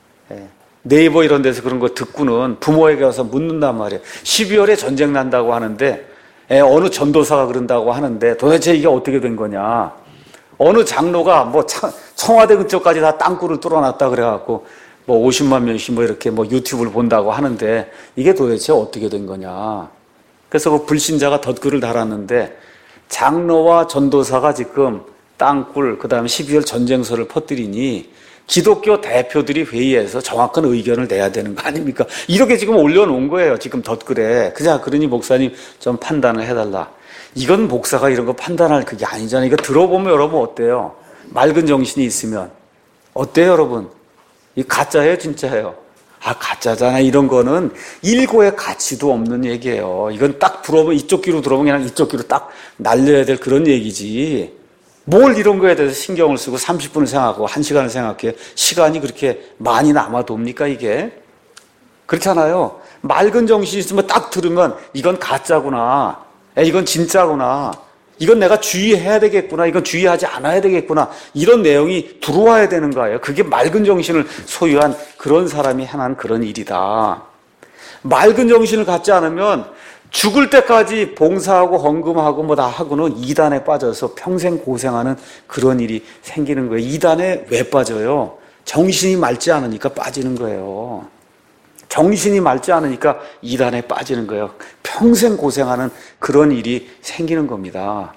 네이버 이런 데서 그런 거 듣고는 부모에게 와서 묻는단 말이에요. 12월에 전쟁 난다고 하는데 어느 전도사가 그런다고 하는데 도대체 이게 어떻게 된 거냐. 어느 장로가 뭐 청와대 근처까지 다 땅굴을 뚫어놨다 그래갖고 뭐 50만 명씩 뭐 이렇게 뭐 유튜브를 본다고 하는데 이게 도대체 어떻게 된 거냐. 그래서 그 불신자가 덧글을 달았는데, 장로와 전도사가 지금 땅굴, 그 다음에 12월 전쟁설을 퍼뜨리니 기독교 대표들이 회의해서 정확한 의견을 내야 되는 거 아닙니까? 이렇게 지금 올려놓은 거예요, 지금 덧글에. 그러니 목사님 좀 판단을 해달라. 이건 목사가 이런 거 판단할 그게 아니잖아요. 이거 들어보면 여러분 어때요? 맑은 정신이 있으면. 어때요, 여러분? 이 가짜예요, 진짜예요? 가짜잖아. 이런 거는 일고의 가치도 없는 얘기예요. 이건 딱 들어보면 이쪽 귀로 들어보면 그냥 이쪽 귀로 딱 날려야 될 그런 얘기지. 뭘 이런 거에 대해서 신경을 쓰고 30분을 생각하고 1시간을 생각해. 시간이 그렇게 많이 남아돕니까, 이게? 그렇잖아요. 맑은 정신이 있으면 딱 들으면 이건 가짜구나. 이건 진짜구나. 이건 내가 주의해야 되겠구나. 이건 주의하지 않아야 되겠구나. 이런 내용이 들어와야 되는 거예요. 그게 맑은 정신을 소유한 그런 사람이 행한 그런 일이다. 맑은 정신을 갖지 않으면 죽을 때까지 봉사하고 헌금하고 뭐 다 하고는 이단에 빠져서 평생 고생하는 그런 일이 생기는 거예요. 이단에 왜 빠져요? 정신이 맑지 않으니까 빠지는 거예요. 정신이 맑지 않으니까 이단에 빠지는 거예요. 평생 고생하는 그런 일이 생기는 겁니다.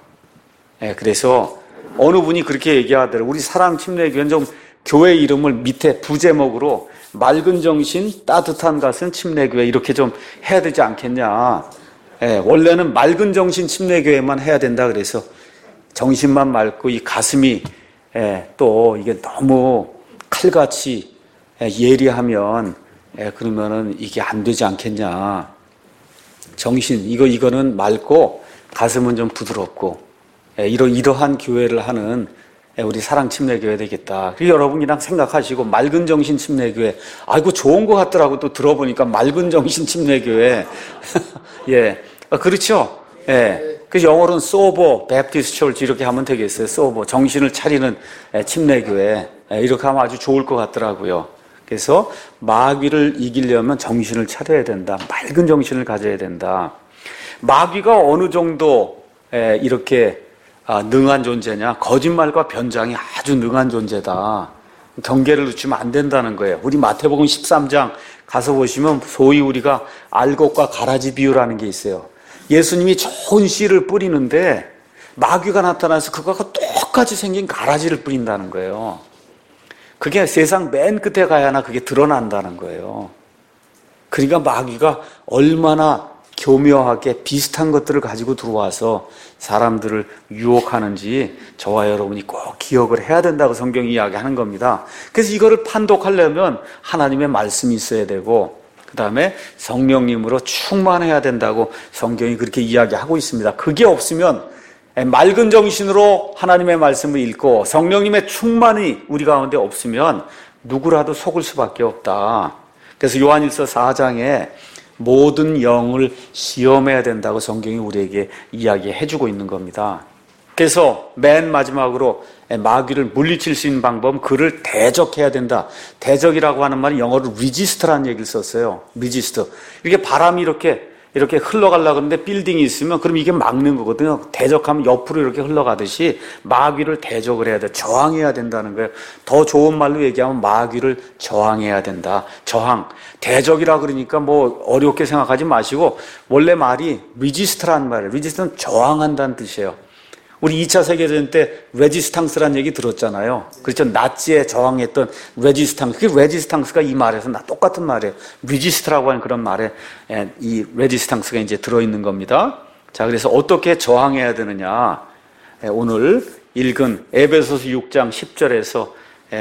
그래서 어느 분이 그렇게 얘기하더라고요. 우리 사랑침례교회는 좀 교회 이름을 밑에 부제목으로 맑은 정신, 따뜻한 가슴 침례교회 이렇게 좀 해야 되지 않겠냐. 원래는 맑은 정신 침례교회만 해야 된다 그래서 정신만 맑고 이 가슴이 또 이게 너무 칼같이 예리하면 그러면은 이게 안 되지 않겠냐. 정신 이거는 맑고 가슴은 좀 부드럽고 이러한 교회를 하는 우리 사랑 침례교회 되겠다. 그리고 여러분 그냥 생각하시고 맑은 정신 침례교회. 아이고 좋은 것 같더라고. 또 들어보니까 맑은 정신 침례교회. 예, 그렇죠. 예. 그 영어로는 소버 베프티스트 철치 이렇게 하면 되겠어요. 소버 정신을 차리는 침례교회. 이렇게 하면 아주 좋을 것 같더라고요. 그래서 마귀를 이기려면 정신을 차려야 된다. 맑은 정신을 가져야 된다. 마귀가 어느 정도 이렇게 능한 존재냐? 거짓말과 변장이 아주 능한 존재다. 경계를 늦추면 안 된다는 거예요. 우리 마태복음 13장 가서 보시면 소위 우리가 알곡과 가라지 비유라는 게 있어요. 예수님이 좋은 씨를 뿌리는데 마귀가 나타나서 그거하고 똑같이 생긴 가라지를 뿌린다는 거예요. 그게 세상 맨 끝에 가야나 그게 드러난다는 거예요. 그러니까 마귀가 얼마나 교묘하게 비슷한 것들을 가지고 들어와서 사람들을 유혹하는지 저와 여러분이 꼭 기억을 해야 된다고 성경이 이야기하는 겁니다. 그래서 이거를 판독하려면 하나님의 말씀이 있어야 되고 그 다음에 성령님으로 충만해야 된다고 성경이 그렇게 이야기하고 있습니다. 그게 없으면 맑은 정신으로 하나님의 말씀을 읽고 성령님의 충만이 우리 가운데 없으면 누구라도 속을 수밖에 없다. 그래서 요한일서 4장에 모든 영을 시험해야 된다고 성경이 우리에게 이야기해주고 있는 겁니다. 그래서 맨 마지막으로 마귀를 물리칠 수 있는 방법은 그를 대적해야 된다. 대적이라고 하는 말은 영어로 resist라는 얘기를 썼어요. resist. 이렇게 바람이 이렇게 흘러가려고 하는데 빌딩이 있으면 그럼 이게 막는 거거든요. 대적하면 옆으로 이렇게 흘러가듯이 마귀를 대적을 해야 돼. 저항해야 된다는 거예요. 더 좋은 말로 얘기하면 마귀를 저항해야 된다. 저항. 대적이라 그러니까 뭐 어렵게 생각하지 마시고 원래 말이 resist라는 말이에요. resist는 저항한다는 뜻이에요. 우리 2차 세계대전 때 레지스탕스라는 얘기 들었잖아요. 그렇죠. 나치에 저항했던 레지스탕스. 그 레지스탕스가 이 말에서 똑같은 말이에요. 리지스트라고 하는 그런 말에 이 레지스탕스가 이제 들어있는 겁니다. 자, 그래서 어떻게 저항해야 되느냐. 오늘 읽은 에베소서 6장 10절에서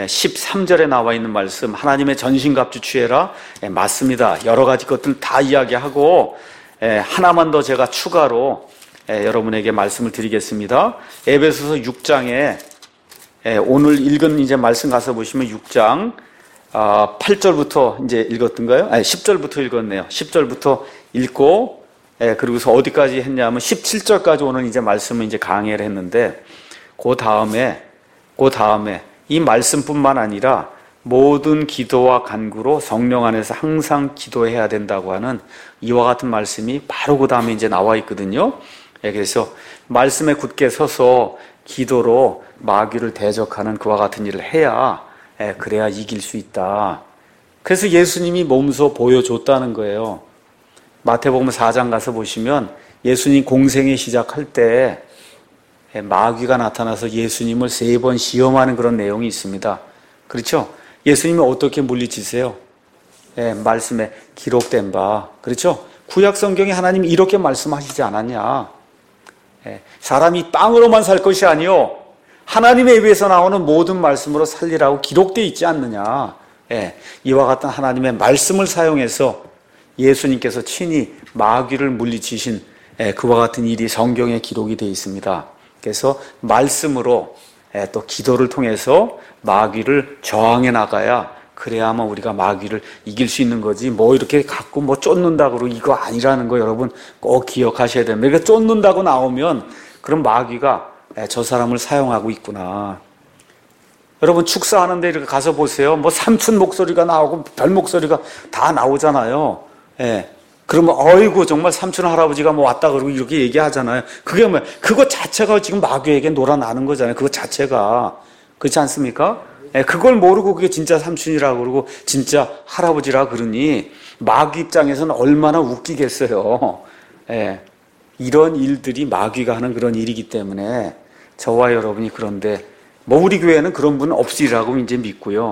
13절에 나와 있는 말씀 하나님의 전신갑주 취해라. 맞습니다. 여러 가지 것들 다 이야기하고 하나만 더 제가 추가로 여러분에게 말씀을 드리겠습니다. 에베소서 6장에 오늘 읽은 이제 말씀 가서 보시면 6장 8절부터 이제 읽었던가요? 아니 10절부터 읽었네요. 10절부터 읽고 그리고서 어디까지 했냐면 17절까지 오늘 이제 말씀을 이제 강해를 했는데 그 다음에 이 말씀뿐만 아니라 모든 기도와 간구로 성령 안에서 항상 기도해야 된다고 하는 이와 같은 말씀이 바로 그 다음에 이제 나와 있거든요. 그래서 말씀에 굳게 서서 기도로 마귀를 대적하는 그와 같은 일을 해야 그래야 이길 수 있다. 그래서 예수님이 몸소 보여줬다는 거예요. 마태복음 4장 가서 보시면 예수님 공생애 시작할 때 마귀가 나타나서 예수님을 3번 시험하는 그런 내용이 있습니다. 그렇죠? 예수님이 어떻게 물리치세요? 말씀에 기록된 바. 그렇죠? 구약 성경에 하나님이 이렇게 말씀하시지 않았냐? 사람이 빵으로만 살 것이 아니요 하나님의 입에서 나오는 모든 말씀으로 살리라고 기록되어 있지 않느냐. 이와 같은 하나님의 말씀을 사용해서 예수님께서 친히 마귀를 물리치신 그와 같은 일이 성경에 기록이 되어 있습니다. 그래서 말씀으로 또 기도를 통해서 마귀를 저항해 나가야 그래야만 우리가 마귀를 이길 수 있는 거지. 뭐 이렇게 갖고 뭐 쫓는다고 이거 아니라는 거 여러분 꼭 기억하셔야 됩니다. 그러니까 쫓는다고 나오면 그럼 마귀가 저 사람을 사용하고 있구나. 여러분 축사하는데 이렇게 가서 보세요. 뭐 삼촌 목소리가 나오고 별 목소리가 다 나오잖아요. 그러면 어이구 정말 삼촌 할아버지가 뭐 왔다 그러고 이렇게 얘기하잖아요. 그게 뭐야? 그거 자체가 지금 마귀에게 놀아나는 거잖아요. 그거 자체가. 그렇지 않습니까? 그걸 모르고 그게 진짜 삼촌이라고 그러고 진짜 할아버지라 그러니 마귀 입장에서는 얼마나 웃기겠어요. 이런 일들이 마귀가 하는 그런 일이기 때문에 저와 여러분이 그런데 뭐 우리 교회는 그런 분은 없으리라고 이제 믿고요.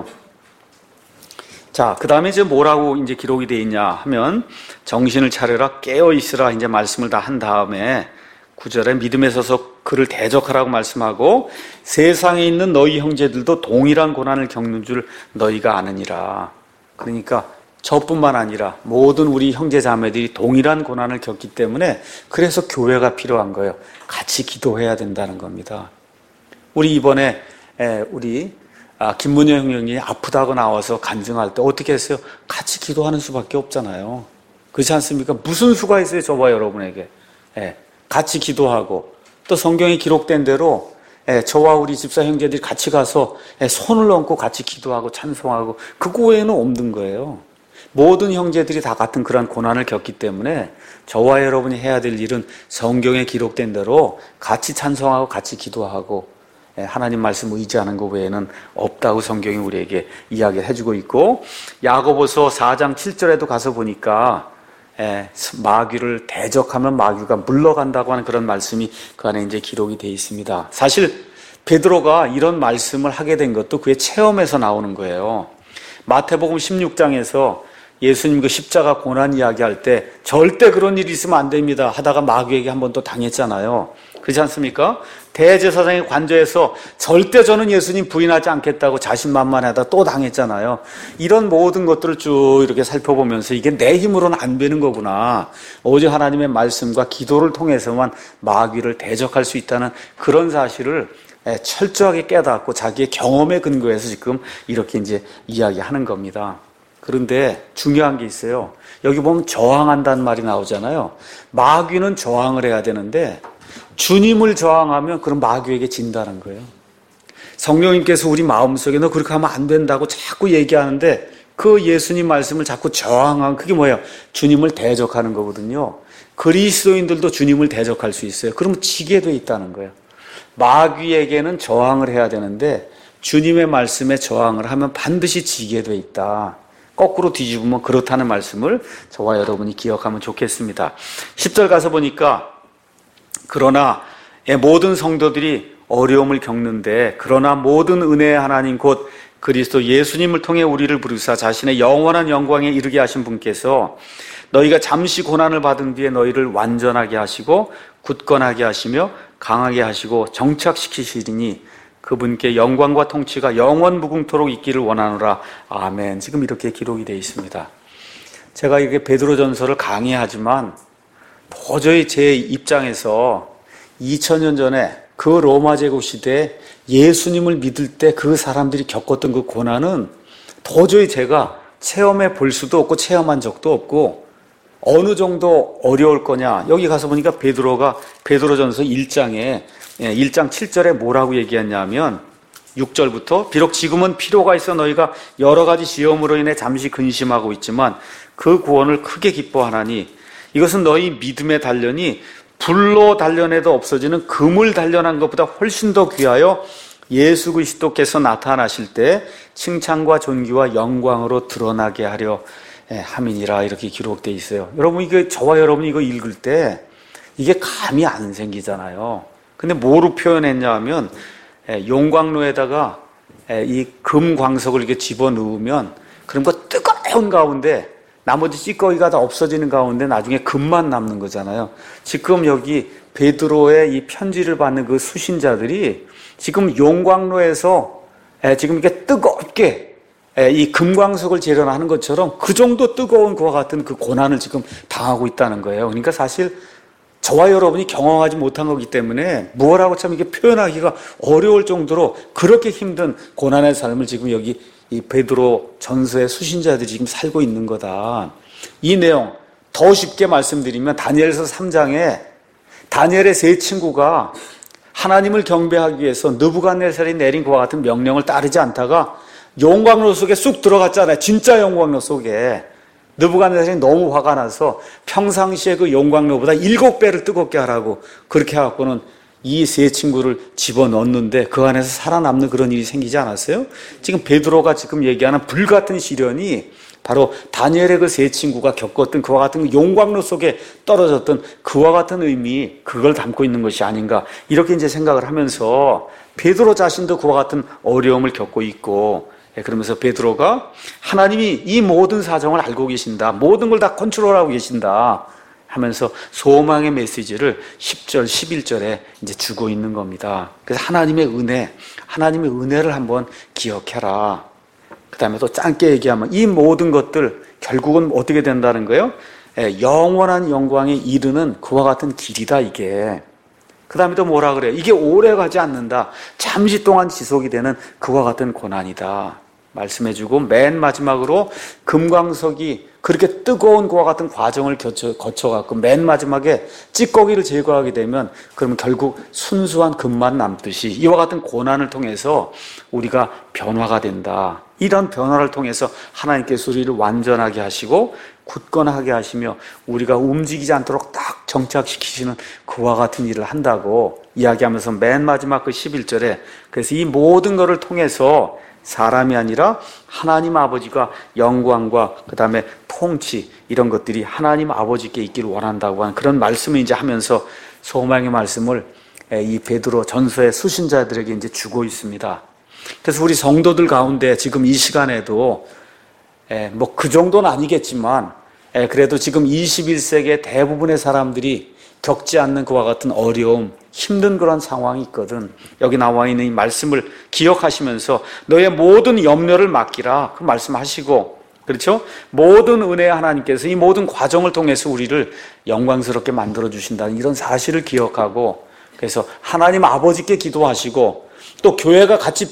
자, 그 다음에 이제 뭐라고 이제 기록이 되어 있냐 하면 정신을 차려라 깨어 있으라 이제 말씀을 다 한 다음에 9절에 믿음에 서서 그를 대적하라고 말씀하고 세상에 있는 너희 형제들도 동일한 고난을 겪는 줄 너희가 아느니라. 그러니까 저뿐만 아니라 모든 우리 형제 자매들이 동일한 고난을 겪기 때문에 그래서 교회가 필요한 거예요. 같이 기도해야 된다는 겁니다. 우리 이번에 우리 김문영 형이 아프다고 나와서 간증할 때 어떻게 했어요? 같이 기도하는 수밖에 없잖아요. 그렇지 않습니까? 무슨 수가 있어요, 저와 여러분에게. 같이 기도하고 또 성경에 기록된 대로 저와 우리 집사 형제들이 같이 가서 손을 얹고 같이 기도하고 찬송하고 그거 외에는 없는 거예요. 모든 형제들이 다 같은 그런 고난을 겪기 때문에 저와 여러분이 해야 될 일은 성경에 기록된 대로 같이 찬송하고 같이 기도하고 하나님 말씀 의지하는 것 외에는 없다고 성경이 우리에게 이야기를 해주고 있고 야고보서 4장 7절에도 가서 보니까 마귀를 대적하면 마귀가 물러간다고 하는 그런 말씀이 그 안에 이제 기록이 되어 있습니다. 사실 베드로가 이런 말씀을 하게 된 것도 그의 체험에서 나오는 거예요. 마태복음 16장에서 예수님 그 십자가 고난 이야기할 때 절대 그런 일이 있으면 안 됩니다 하다가 마귀에게 한 번 또 당했잖아요. 그렇지 않습니까? 대제사장의 관저에서 절대 저는 예수님 부인하지 않겠다고 자신만만하다 또 당했잖아요. 이런 모든 것들을 쭉 이렇게 살펴보면서 이게 내 힘으로는 안 되는 거구나. 오직 하나님의 말씀과 기도를 통해서만 마귀를 대적할 수 있다는 그런 사실을 철저하게 깨닫고 자기의 경험에 근거해서 지금 이렇게 이제 이야기하는 겁니다. 그런데 중요한 게 있어요. 여기 보면 저항한다는 말이 나오잖아요. 마귀는 저항을 해야 되는데 주님을 저항하면 그럼 마귀에게 진다는 거예요. 성령님께서 우리 마음속에 너 그렇게 하면 안 된다고 자꾸 얘기하는데 그 예수님 말씀을 자꾸 저항하면 그게 뭐예요? 주님을 대적하는 거거든요. 그리스도인들도 주님을 대적할 수 있어요. 그러면 지게 돼 있다는 거예요. 마귀에게는 저항을 해야 되는데 주님의 말씀에 저항을 하면 반드시 지게 돼 있다. 거꾸로 뒤집으면 그렇다는 말씀을 저와 여러분이 기억하면 좋겠습니다. 10절 가서 보니까 그러나 모든 성도들이 어려움을 겪는데 그러나 모든 은혜의 하나님 곧 그리스도 예수님을 통해 우리를 부르사 자신의 영원한 영광에 이르게 하신 분께서 너희가 잠시 고난을 받은 뒤에 너희를 완전하게 하시고 굳건하게 하시며 강하게 하시고 정착시키시리니 그분께 영광과 통치가 영원 무궁토록 있기를 원하노라. 아멘. 지금 이렇게 기록이 되어 있습니다. 제가 이렇게 베드로전서를 강의하지만 도저히 제 입장에서 2000년 전에 그 로마 제국 시대에 예수님을 믿을 때 그 사람들이 겪었던 그 고난은 도저히 제가 체험해 볼 수도 없고 체험한 적도 없고 어느 정도 어려울 거냐. 여기 가서 보니까 베드로가 베드로전서 1장 7절에 뭐라고 얘기했냐면 6절부터 비록 지금은 필요가 있어 너희가 여러 가지 시험으로 인해 잠시 근심하고 있지만 그 구원을 크게 기뻐하나니 이것은 너희 믿음의 단련이 불로 단련해도 없어지는 금을 단련한 것보다 훨씬 더 귀하여 예수 그리스도께서 나타나실 때 칭찬과 존귀와 영광으로 드러나게 하려 함이니라. 이렇게 기록되어 있어요. 여러분 이게 저와 여러분이 이거 읽을 때 이게 감이 안 생기잖아요. 근데 뭐로 표현했냐 하면 용광로에다가 이 금광석을 이렇게 집어넣으면 그런 거 뜨거운 가운데 나머지 찌꺼기가 다 없어지는 가운데 나중에 금만 남는 거잖아요. 지금 여기 베드로의 이 편지를 받는 그 수신자들이 지금 용광로에서 지금 이렇게 뜨겁게 이 금광석을 재련하는 것처럼 그 정도 뜨거운 그와 같은 그 고난을 지금 당하고 있다는 거예요. 그러니까 사실 저와 여러분이 경험하지 못한 거기 때문에 무엇라고 참 이게 표현하기가 어려울 정도로 그렇게 힘든 고난의 삶을 지금 여기 이 베드로 전서의 수신자들이 지금 살고 있는 거다. 이 내용 더 쉽게 말씀드리면 다니엘서 3장에 다니엘의 세 친구가 하나님을 경배하기 위해서 느부갓네살이 내린 그와 같은 명령을 따르지 않다가 용광로 속에 쑥 들어갔잖아요. 진짜 용광로 속에. 느부갓네살이 너무 화가 나서 평상시에 그 용광로보다 7배를 뜨겁게 하라고 그렇게 해갖고는 이 세 친구를 집어넣었는데 그 안에서 살아남는 그런 일이 생기지 않았어요? 지금 베드로가 지금 얘기하는 불같은 시련이 바로 다니엘의 그 세 친구가 겪었던 그와 같은 그 용광로 속에 떨어졌던 그와 같은 의미, 그걸 담고 있는 것이 아닌가, 이렇게 이제 생각을 하면서 베드로 자신도 그와 같은 어려움을 겪고 있고, 그러면서 베드로가 하나님이 이 모든 사정을 알고 계신다, 모든 걸 다 컨트롤하고 계신다 하면서 소망의 메시지를 10절, 11절에 이제 주고 있는 겁니다. 그래서 하나님의 은혜를 한번 기억해라. 그 다음에 또 짧게 얘기하면 이 모든 것들 결국은 어떻게 된다는 거예요? 영원한 영광에 이르는 그와 같은 길이다, 이게. 그 다음에 또 뭐라 그래요? 이게 오래 가지 않는다. 잠시 동안 지속이 되는 그와 같은 고난이다 말씀해주고, 맨 마지막으로 금광석이 그렇게 뜨거운 그와 같은 과정을 거쳐갖고 맨 마지막에 찌꺼기를 제거하게 되면 그러면 결국 순수한 금만 남듯이 이와 같은 고난을 통해서 우리가 변화가 된다. 이런 변화를 통해서 하나님께서 우리를 완전하게 하시고 굳건하게 하시며 우리가 움직이지 않도록 딱 정착시키시는 그와 같은 일을 한다고 이야기하면서 맨 마지막 그 11절에, 그래서 이 모든 것을 통해서 사람이 아니라 하나님 아버지가 영광과 그 다음에 통치, 이런 것들이 하나님 아버지께 있기를 원한다고 하는 그런 말씀을 이제 하면서 소망의 말씀을 이 베드로 전서의 수신자들에게 이제 주고 있습니다. 그래서 우리 성도들 가운데 지금 이 시간에도 뭐 그 정도는 아니겠지만 그래도 지금 21세기의 대부분의 사람들이 겪지 않는 그와 같은 어려움, 힘든 그런 상황이 있거든. 여기 나와 있는 이 말씀을 기억하시면서 너의 모든 염려를 맡기라, 그 말씀하시고, 그렇죠? 모든 은혜의 하나님께서 이 모든 과정을 통해서 우리를 영광스럽게 만들어 주신다는 이런 사실을 기억하고, 그래서 하나님 아버지께 기도하시고 또 교회가 같이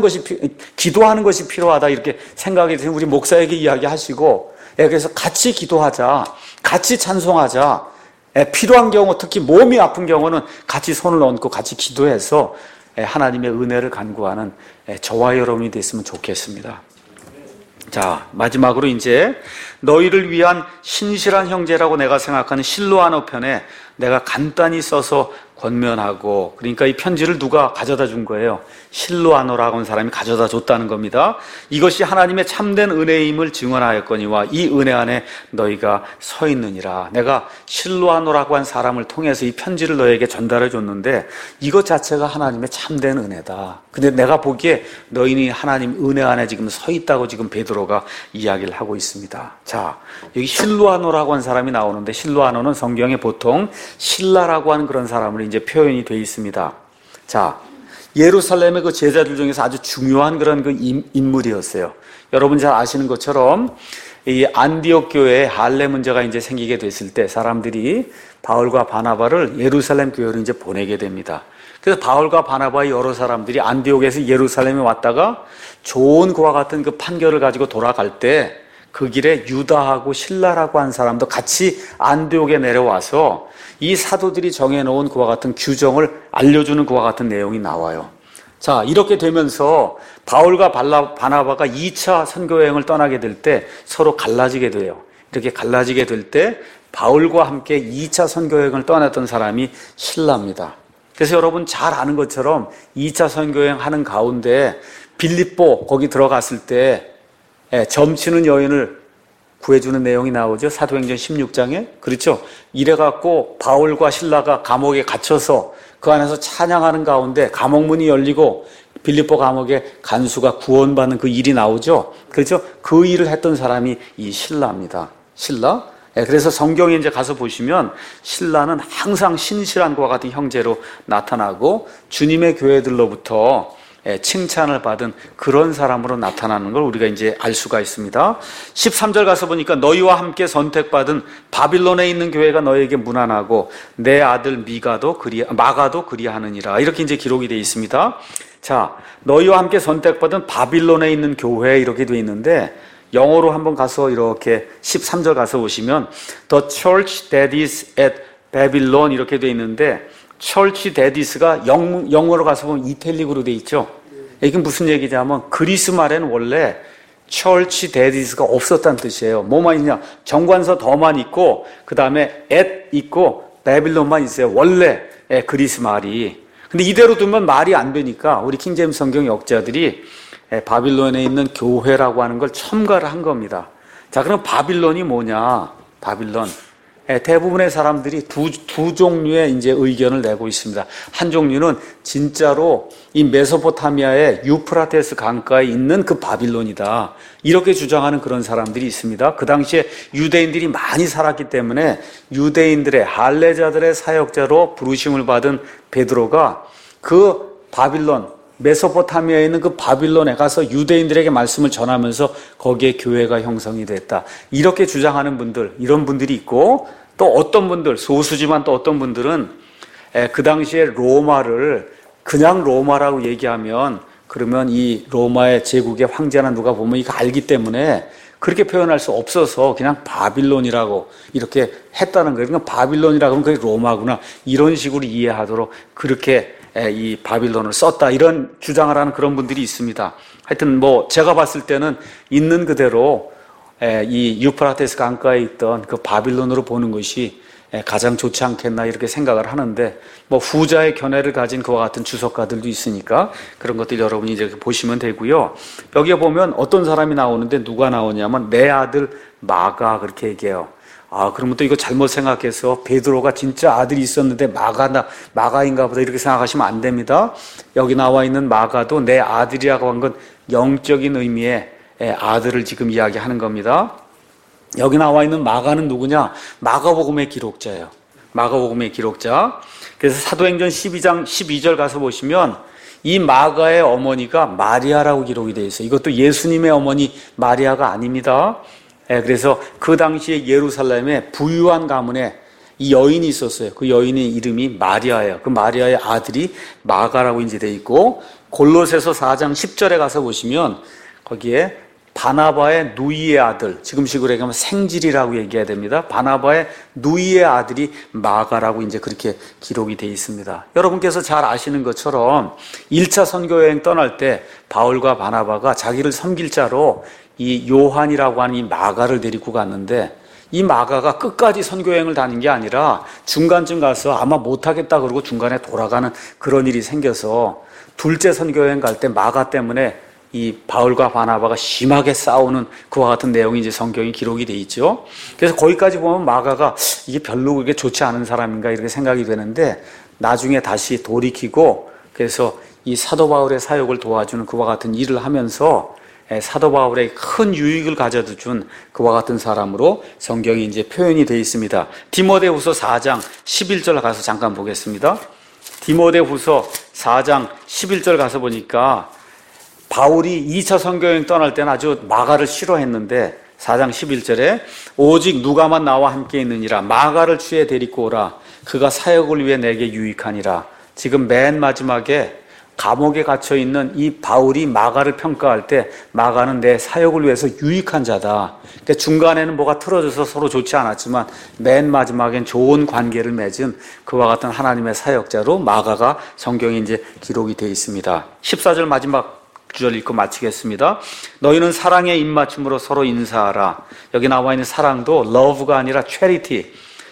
기도하는 것이 필요하다, 이렇게 생각이 드는 우리 목사에게 이야기하시고, 그래서 같이 기도하자, 같이 찬송하자, 필요한 경우, 특히 몸이 아픈 경우는 같이 손을 얹고 같이 기도해서 하나님의 은혜를 간구하는 저와 여러분이 됐으면 좋겠습니다. 자, 마지막으로 이제 너희를 위한 신실한 형제라고 내가 생각하는 실로아노 편에 내가 간단히 써서 권면하고, 그러니까 이 편지를 누가 가져다 준 거예요? 실로아노라고 하는 사람이 가져다 줬다는 겁니다. 이것이 하나님의 참된 은혜임을 증언하였거니와 이 은혜 안에 너희가 서 있느니라. 내가 실로아노라고 한 사람을 통해서 이 편지를 너에게 전달해 줬는데 이것 자체가 하나님의 참된 은혜다. 근데 내가 보기에 너희는 하나님 은혜 안에 지금 서 있다고 지금 베드로가 이야기를 하고 있습니다. 자, 여기 실로아노라고 한 사람이 나오는데, 실로아노는 성경에 보통 신라라고 하는 그런 사람을 이제 표현이 되어 있습니다. 자, 예루살렘의 그 제자들 중에서 아주 중요한 그런 그 인물이었어요. 여러분 잘 아시는 것처럼 이 안디옥 교회에 할례 문제가 이제 생기게 됐을 때 사람들이 바울과 바나바를 예루살렘 교회로 이제 보내게 됩니다. 그래서 바울과 바나바의 여러 사람들이 안디옥에서 예루살렘에 왔다가 좋은 그와 같은 그 판결을 가지고 돌아갈 때 그 길에 유다하고 실라라고 한 사람도 같이 안디옥에 내려와서 이 사도들이 정해놓은 그와 같은 규정을 알려주는 그와 같은 내용이 나와요. 자, 이렇게 되면서 바울과 바나바가 2차 선교여행을 떠나게 될 때 서로 갈라지게 돼요. 이렇게 갈라지게 될 때 바울과 함께 2차 선교여행을 떠났던 사람이 실라입니다. 그래서 여러분 잘 아는 것처럼 2차 선교여행 하는 가운데 빌립보 거기 들어갔을 때 점치는 여인을 구해주는 내용이 나오죠. 사도행전 16장에. 그렇죠. 이래갖고 바울과 실라가 감옥에 갇혀서 그 안에서 찬양하는 가운데 감옥문이 열리고 빌립보 감옥의 간수가 구원받는 그 일이 나오죠. 그렇죠. 그 일을 했던 사람이 이 실라입니다. 실라. 그래서 성경에 이제 가서 보시면 실라는 항상 신실한 것과 같은 형제로 나타나고 주님의 교회들로부터 칭찬을 받은 그런 사람으로 나타나는 걸 우리가 이제 알 수가 있습니다. 13절 가서 보니까 너희와 함께 선택받은 바빌론에 있는 교회가 너희에게 문안하고 내 아들 마가도 그리하느니라. 이렇게 이제 기록이 되어 있습니다. 자, 너희와 함께 선택받은 바빌론에 있는 교회 이렇게 되어 있는데 영어로 한번 가서 이렇게 13절 가서 보시면 The church that is at Babylon 이렇게 되어 있는데 철치 데디스가 영어로 가서 보면 이탈릭으로 돼 있죠. 이게 무슨 얘기냐면 그리스 말에는 원래 철치 데디스가 없었다는 뜻이에요. 뭐만 있냐? 정관서 더만 있고 그 다음에 앳 있고 바빌론만 있어요. 원래 그리스 말이. 근데 이대로 두면 말이 안 되니까 우리 킹제임스 성경 역자들이 바빌론에 있는 교회라고 하는 걸 첨가를 한 겁니다. 자, 그럼 바빌론이 뭐냐? 바빌론. 대부분의 사람들이 두 종류의 이제 의견을 내고 있습니다. 한 종류는 진짜로 이 메소포타미아의 유프라테스 강가에 있는 그 바빌론이다, 이렇게 주장하는 그런 사람들이 있습니다. 그 당시에 유대인들이 많이 살았기 때문에 유대인들의 할례자들의 사역자로 부르심을 받은 베드로가 그 바빌론, 메소포타미아에 있는 그 바빌론에 가서 유대인들에게 말씀을 전하면서 거기에 교회가 형성이 됐다, 이렇게 주장하는 분들, 이런 분들이 있고, 또 어떤 분들, 소수지만 또 어떤 분들은 그 당시에 로마를 그냥 로마라고 얘기하면, 그러면 이 로마의 제국의 황제나 누가 보면 이거 알기 때문에 그렇게 표현할 수 없어서 그냥 바빌론이라고 이렇게 했다는 거예요. 그러니까 바빌론이라고 하면 그게 로마구나, 이런 식으로 이해하도록 그렇게 이 바빌론을 썼다, 이런 주장을 하는 그런 분들이 있습니다. 하여튼 뭐 제가 봤을 때는 있는 그대로 이 유프라테스 강가에 있던 그 바빌론으로 보는 것이 가장 좋지 않겠나, 이렇게 생각을 하는데, 뭐 후자의 견해를 가진 그와 같은 주석가들도 있으니까 그런 것들 여러분이 이제 보시면 되고요. 여기에 보면 어떤 사람이 나오는데, 누가 나오냐면 내 아들 마가, 그렇게 얘기해요. 아, 그러면 또 이거 잘못 생각해서 베드로가 진짜 아들이 있었는데 마가인가 보다 이렇게 생각하시면 안 됩니다. 여기 나와 있는 마가도 내 아들이라고 한 건 영적인 의미의 아들을 지금 이야기하는 겁니다. 여기 나와 있는 마가는 누구냐? 마가복음의 기록자예요. 마가복음의 기록자. 그래서 사도행전 12장 12절 가서 보시면 이 마가의 어머니가 마리아라고 기록이 되어 있어요. 이것도 예수님의 어머니 마리아가 아닙니다. 그래서 그 당시에 예루살렘에 부유한 가문에 이 여인이 있었어요. 그 여인의 이름이 마리아예요. 그 마리아의 아들이 마가라고 이제 되어 있고, 골로새서 4장 10절에 가서 보시면 거기에 바나바의 누이의 아들, 지금식으로 얘기하면 생질이라고 얘기해야 됩니다. 바나바의 누이의 아들이 마가라고 이제 그렇게 기록이 되어 있습니다. 여러분께서 잘 아시는 것처럼 1차 선교여행 떠날 때 바울과 바나바가 자기를 섬길 자로 이 요한이라고 하는 이 마가를 데리고 갔는데, 이 마가가 끝까지 선교여행을 다닌 게 아니라 중간쯤 가서 아마 못하겠다 그러고 중간에 돌아가는 그런 일이 생겨서 둘째 선교여행 갈 때 마가 때문에 이 바울과 바나바가 심하게 싸우는 그와 같은 내용이 이제 성경에 기록이 돼 있죠. 그래서 거기까지 보면 마가가 이게 별로 그게 좋지 않은 사람인가 이렇게 생각이 되는데, 나중에 다시 돌이키고 그래서 이 사도 바울의 사역을 도와주는 그와 같은 일을 하면서 사도 바울의 큰 유익을 가져다 준 그와 같은 사람으로 성경이 이제 표현이 되어 있습니다. 디모데후서 4장 11절 가서 잠깐 보겠습니다. 디모데후서 4장 11절 가서 보니까 바울이 2차 선교여행 떠날 때는 아주 마가를 싫어했는데 4장 11절에 오직 누가만 나와 함께 있느니라, 마가를 주에 데리고 오라, 그가 사역을 위해 내게 유익하니라. 지금 맨 마지막에 감옥에 갇혀 있는 이 바울이 마가를 평가할 때 마가는 내 사역을 위해서 유익한 자다. 그러니까 중간에는 뭐가 틀어져서 서로 좋지 않았지만 맨 마지막엔 좋은 관계를 맺은 그와 같은 하나님의 사역자로 마가가 성경에 이제 기록이 되어 있습니다. 14절 마지막 구절 읽고 마치겠습니다. 너희는 사랑의 입맞춤으로 서로 인사하라. 여기 나와 있는 사랑도 love가 아니라 charity,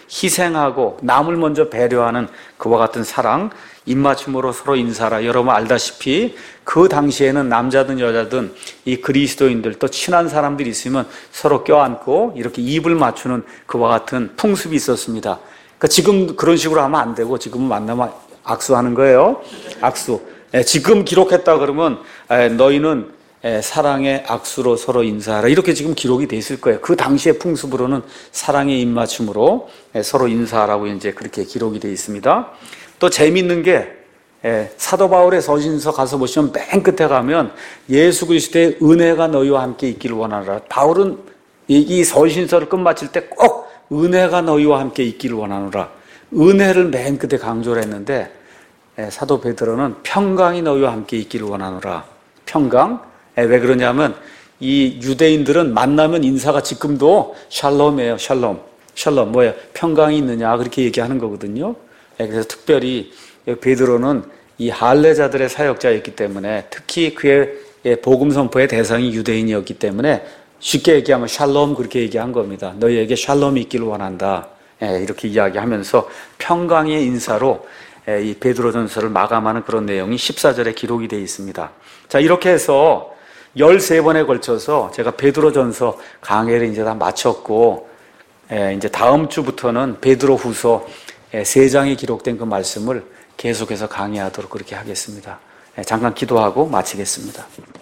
희생하고 남을 먼저 배려하는 그와 같은 사랑, 입맞춤으로 서로 인사하라. 여러분 알다시피 그 당시에는 남자든 여자든 이 그리스도인들 또 친한 사람들이 있으면 서로 껴안고 이렇게 입을 맞추는 그와 같은 풍습이 있었습니다. 그러니까 지금 그런 식으로 하면 안 되고, 지금은 만나면 악수하는 거예요. 악수. 지금 기록했다 그러면 너희는 사랑의 악수로 서로 인사하라, 이렇게 지금 기록이 돼 있을 거예요. 그 당시의 풍습으로는 사랑의 입맞춤으로 서로 인사하라고 이제 그렇게 기록이 돼 있습니다. 또 재미있는 게 사도 바울의 서신서 가서 보시면 맨 끝에 가면 예수 그리스도의 은혜가 너희와 함께 있기를 원하노라. 바울은 이 서신서를 끝마칠 때 꼭 은혜가 너희와 함께 있기를 원하노라, 은혜를 맨 끝에 강조를 했는데, 사도 베드로는 평강이 너희와 함께 있기를 원하노라. 평강. 왜 그러냐면 이 유대인들은 만나면 인사가 지금도 샬롬이에요. 샬롬. 샬롬 뭐예요? 평강이 있느냐, 그렇게 얘기하는 거거든요. 그래서 특별히 베드로는 이 할례자들의 사역자였기 때문에, 특히 그의 복음 선포의 대상이 유대인이었기 때문에 쉽게 얘기하면 샬롬, 그렇게 얘기한 겁니다. 너희에게 샬롬이 있기를 원한다, 이렇게 이야기하면서 평강의 인사로 이 베드로전서를 마감하는 그런 내용이 14절에 기록이 되어 있습니다. 자, 이렇게 해서 13번에 걸쳐서 제가 베드로전서 강해를 이제 다 마쳤고, 이제 다음 주부터는 베드로후서 3장에 기록된 그 말씀을 계속해서 강의하도록 그렇게 하겠습니다. 잠깐 기도하고 마치겠습니다.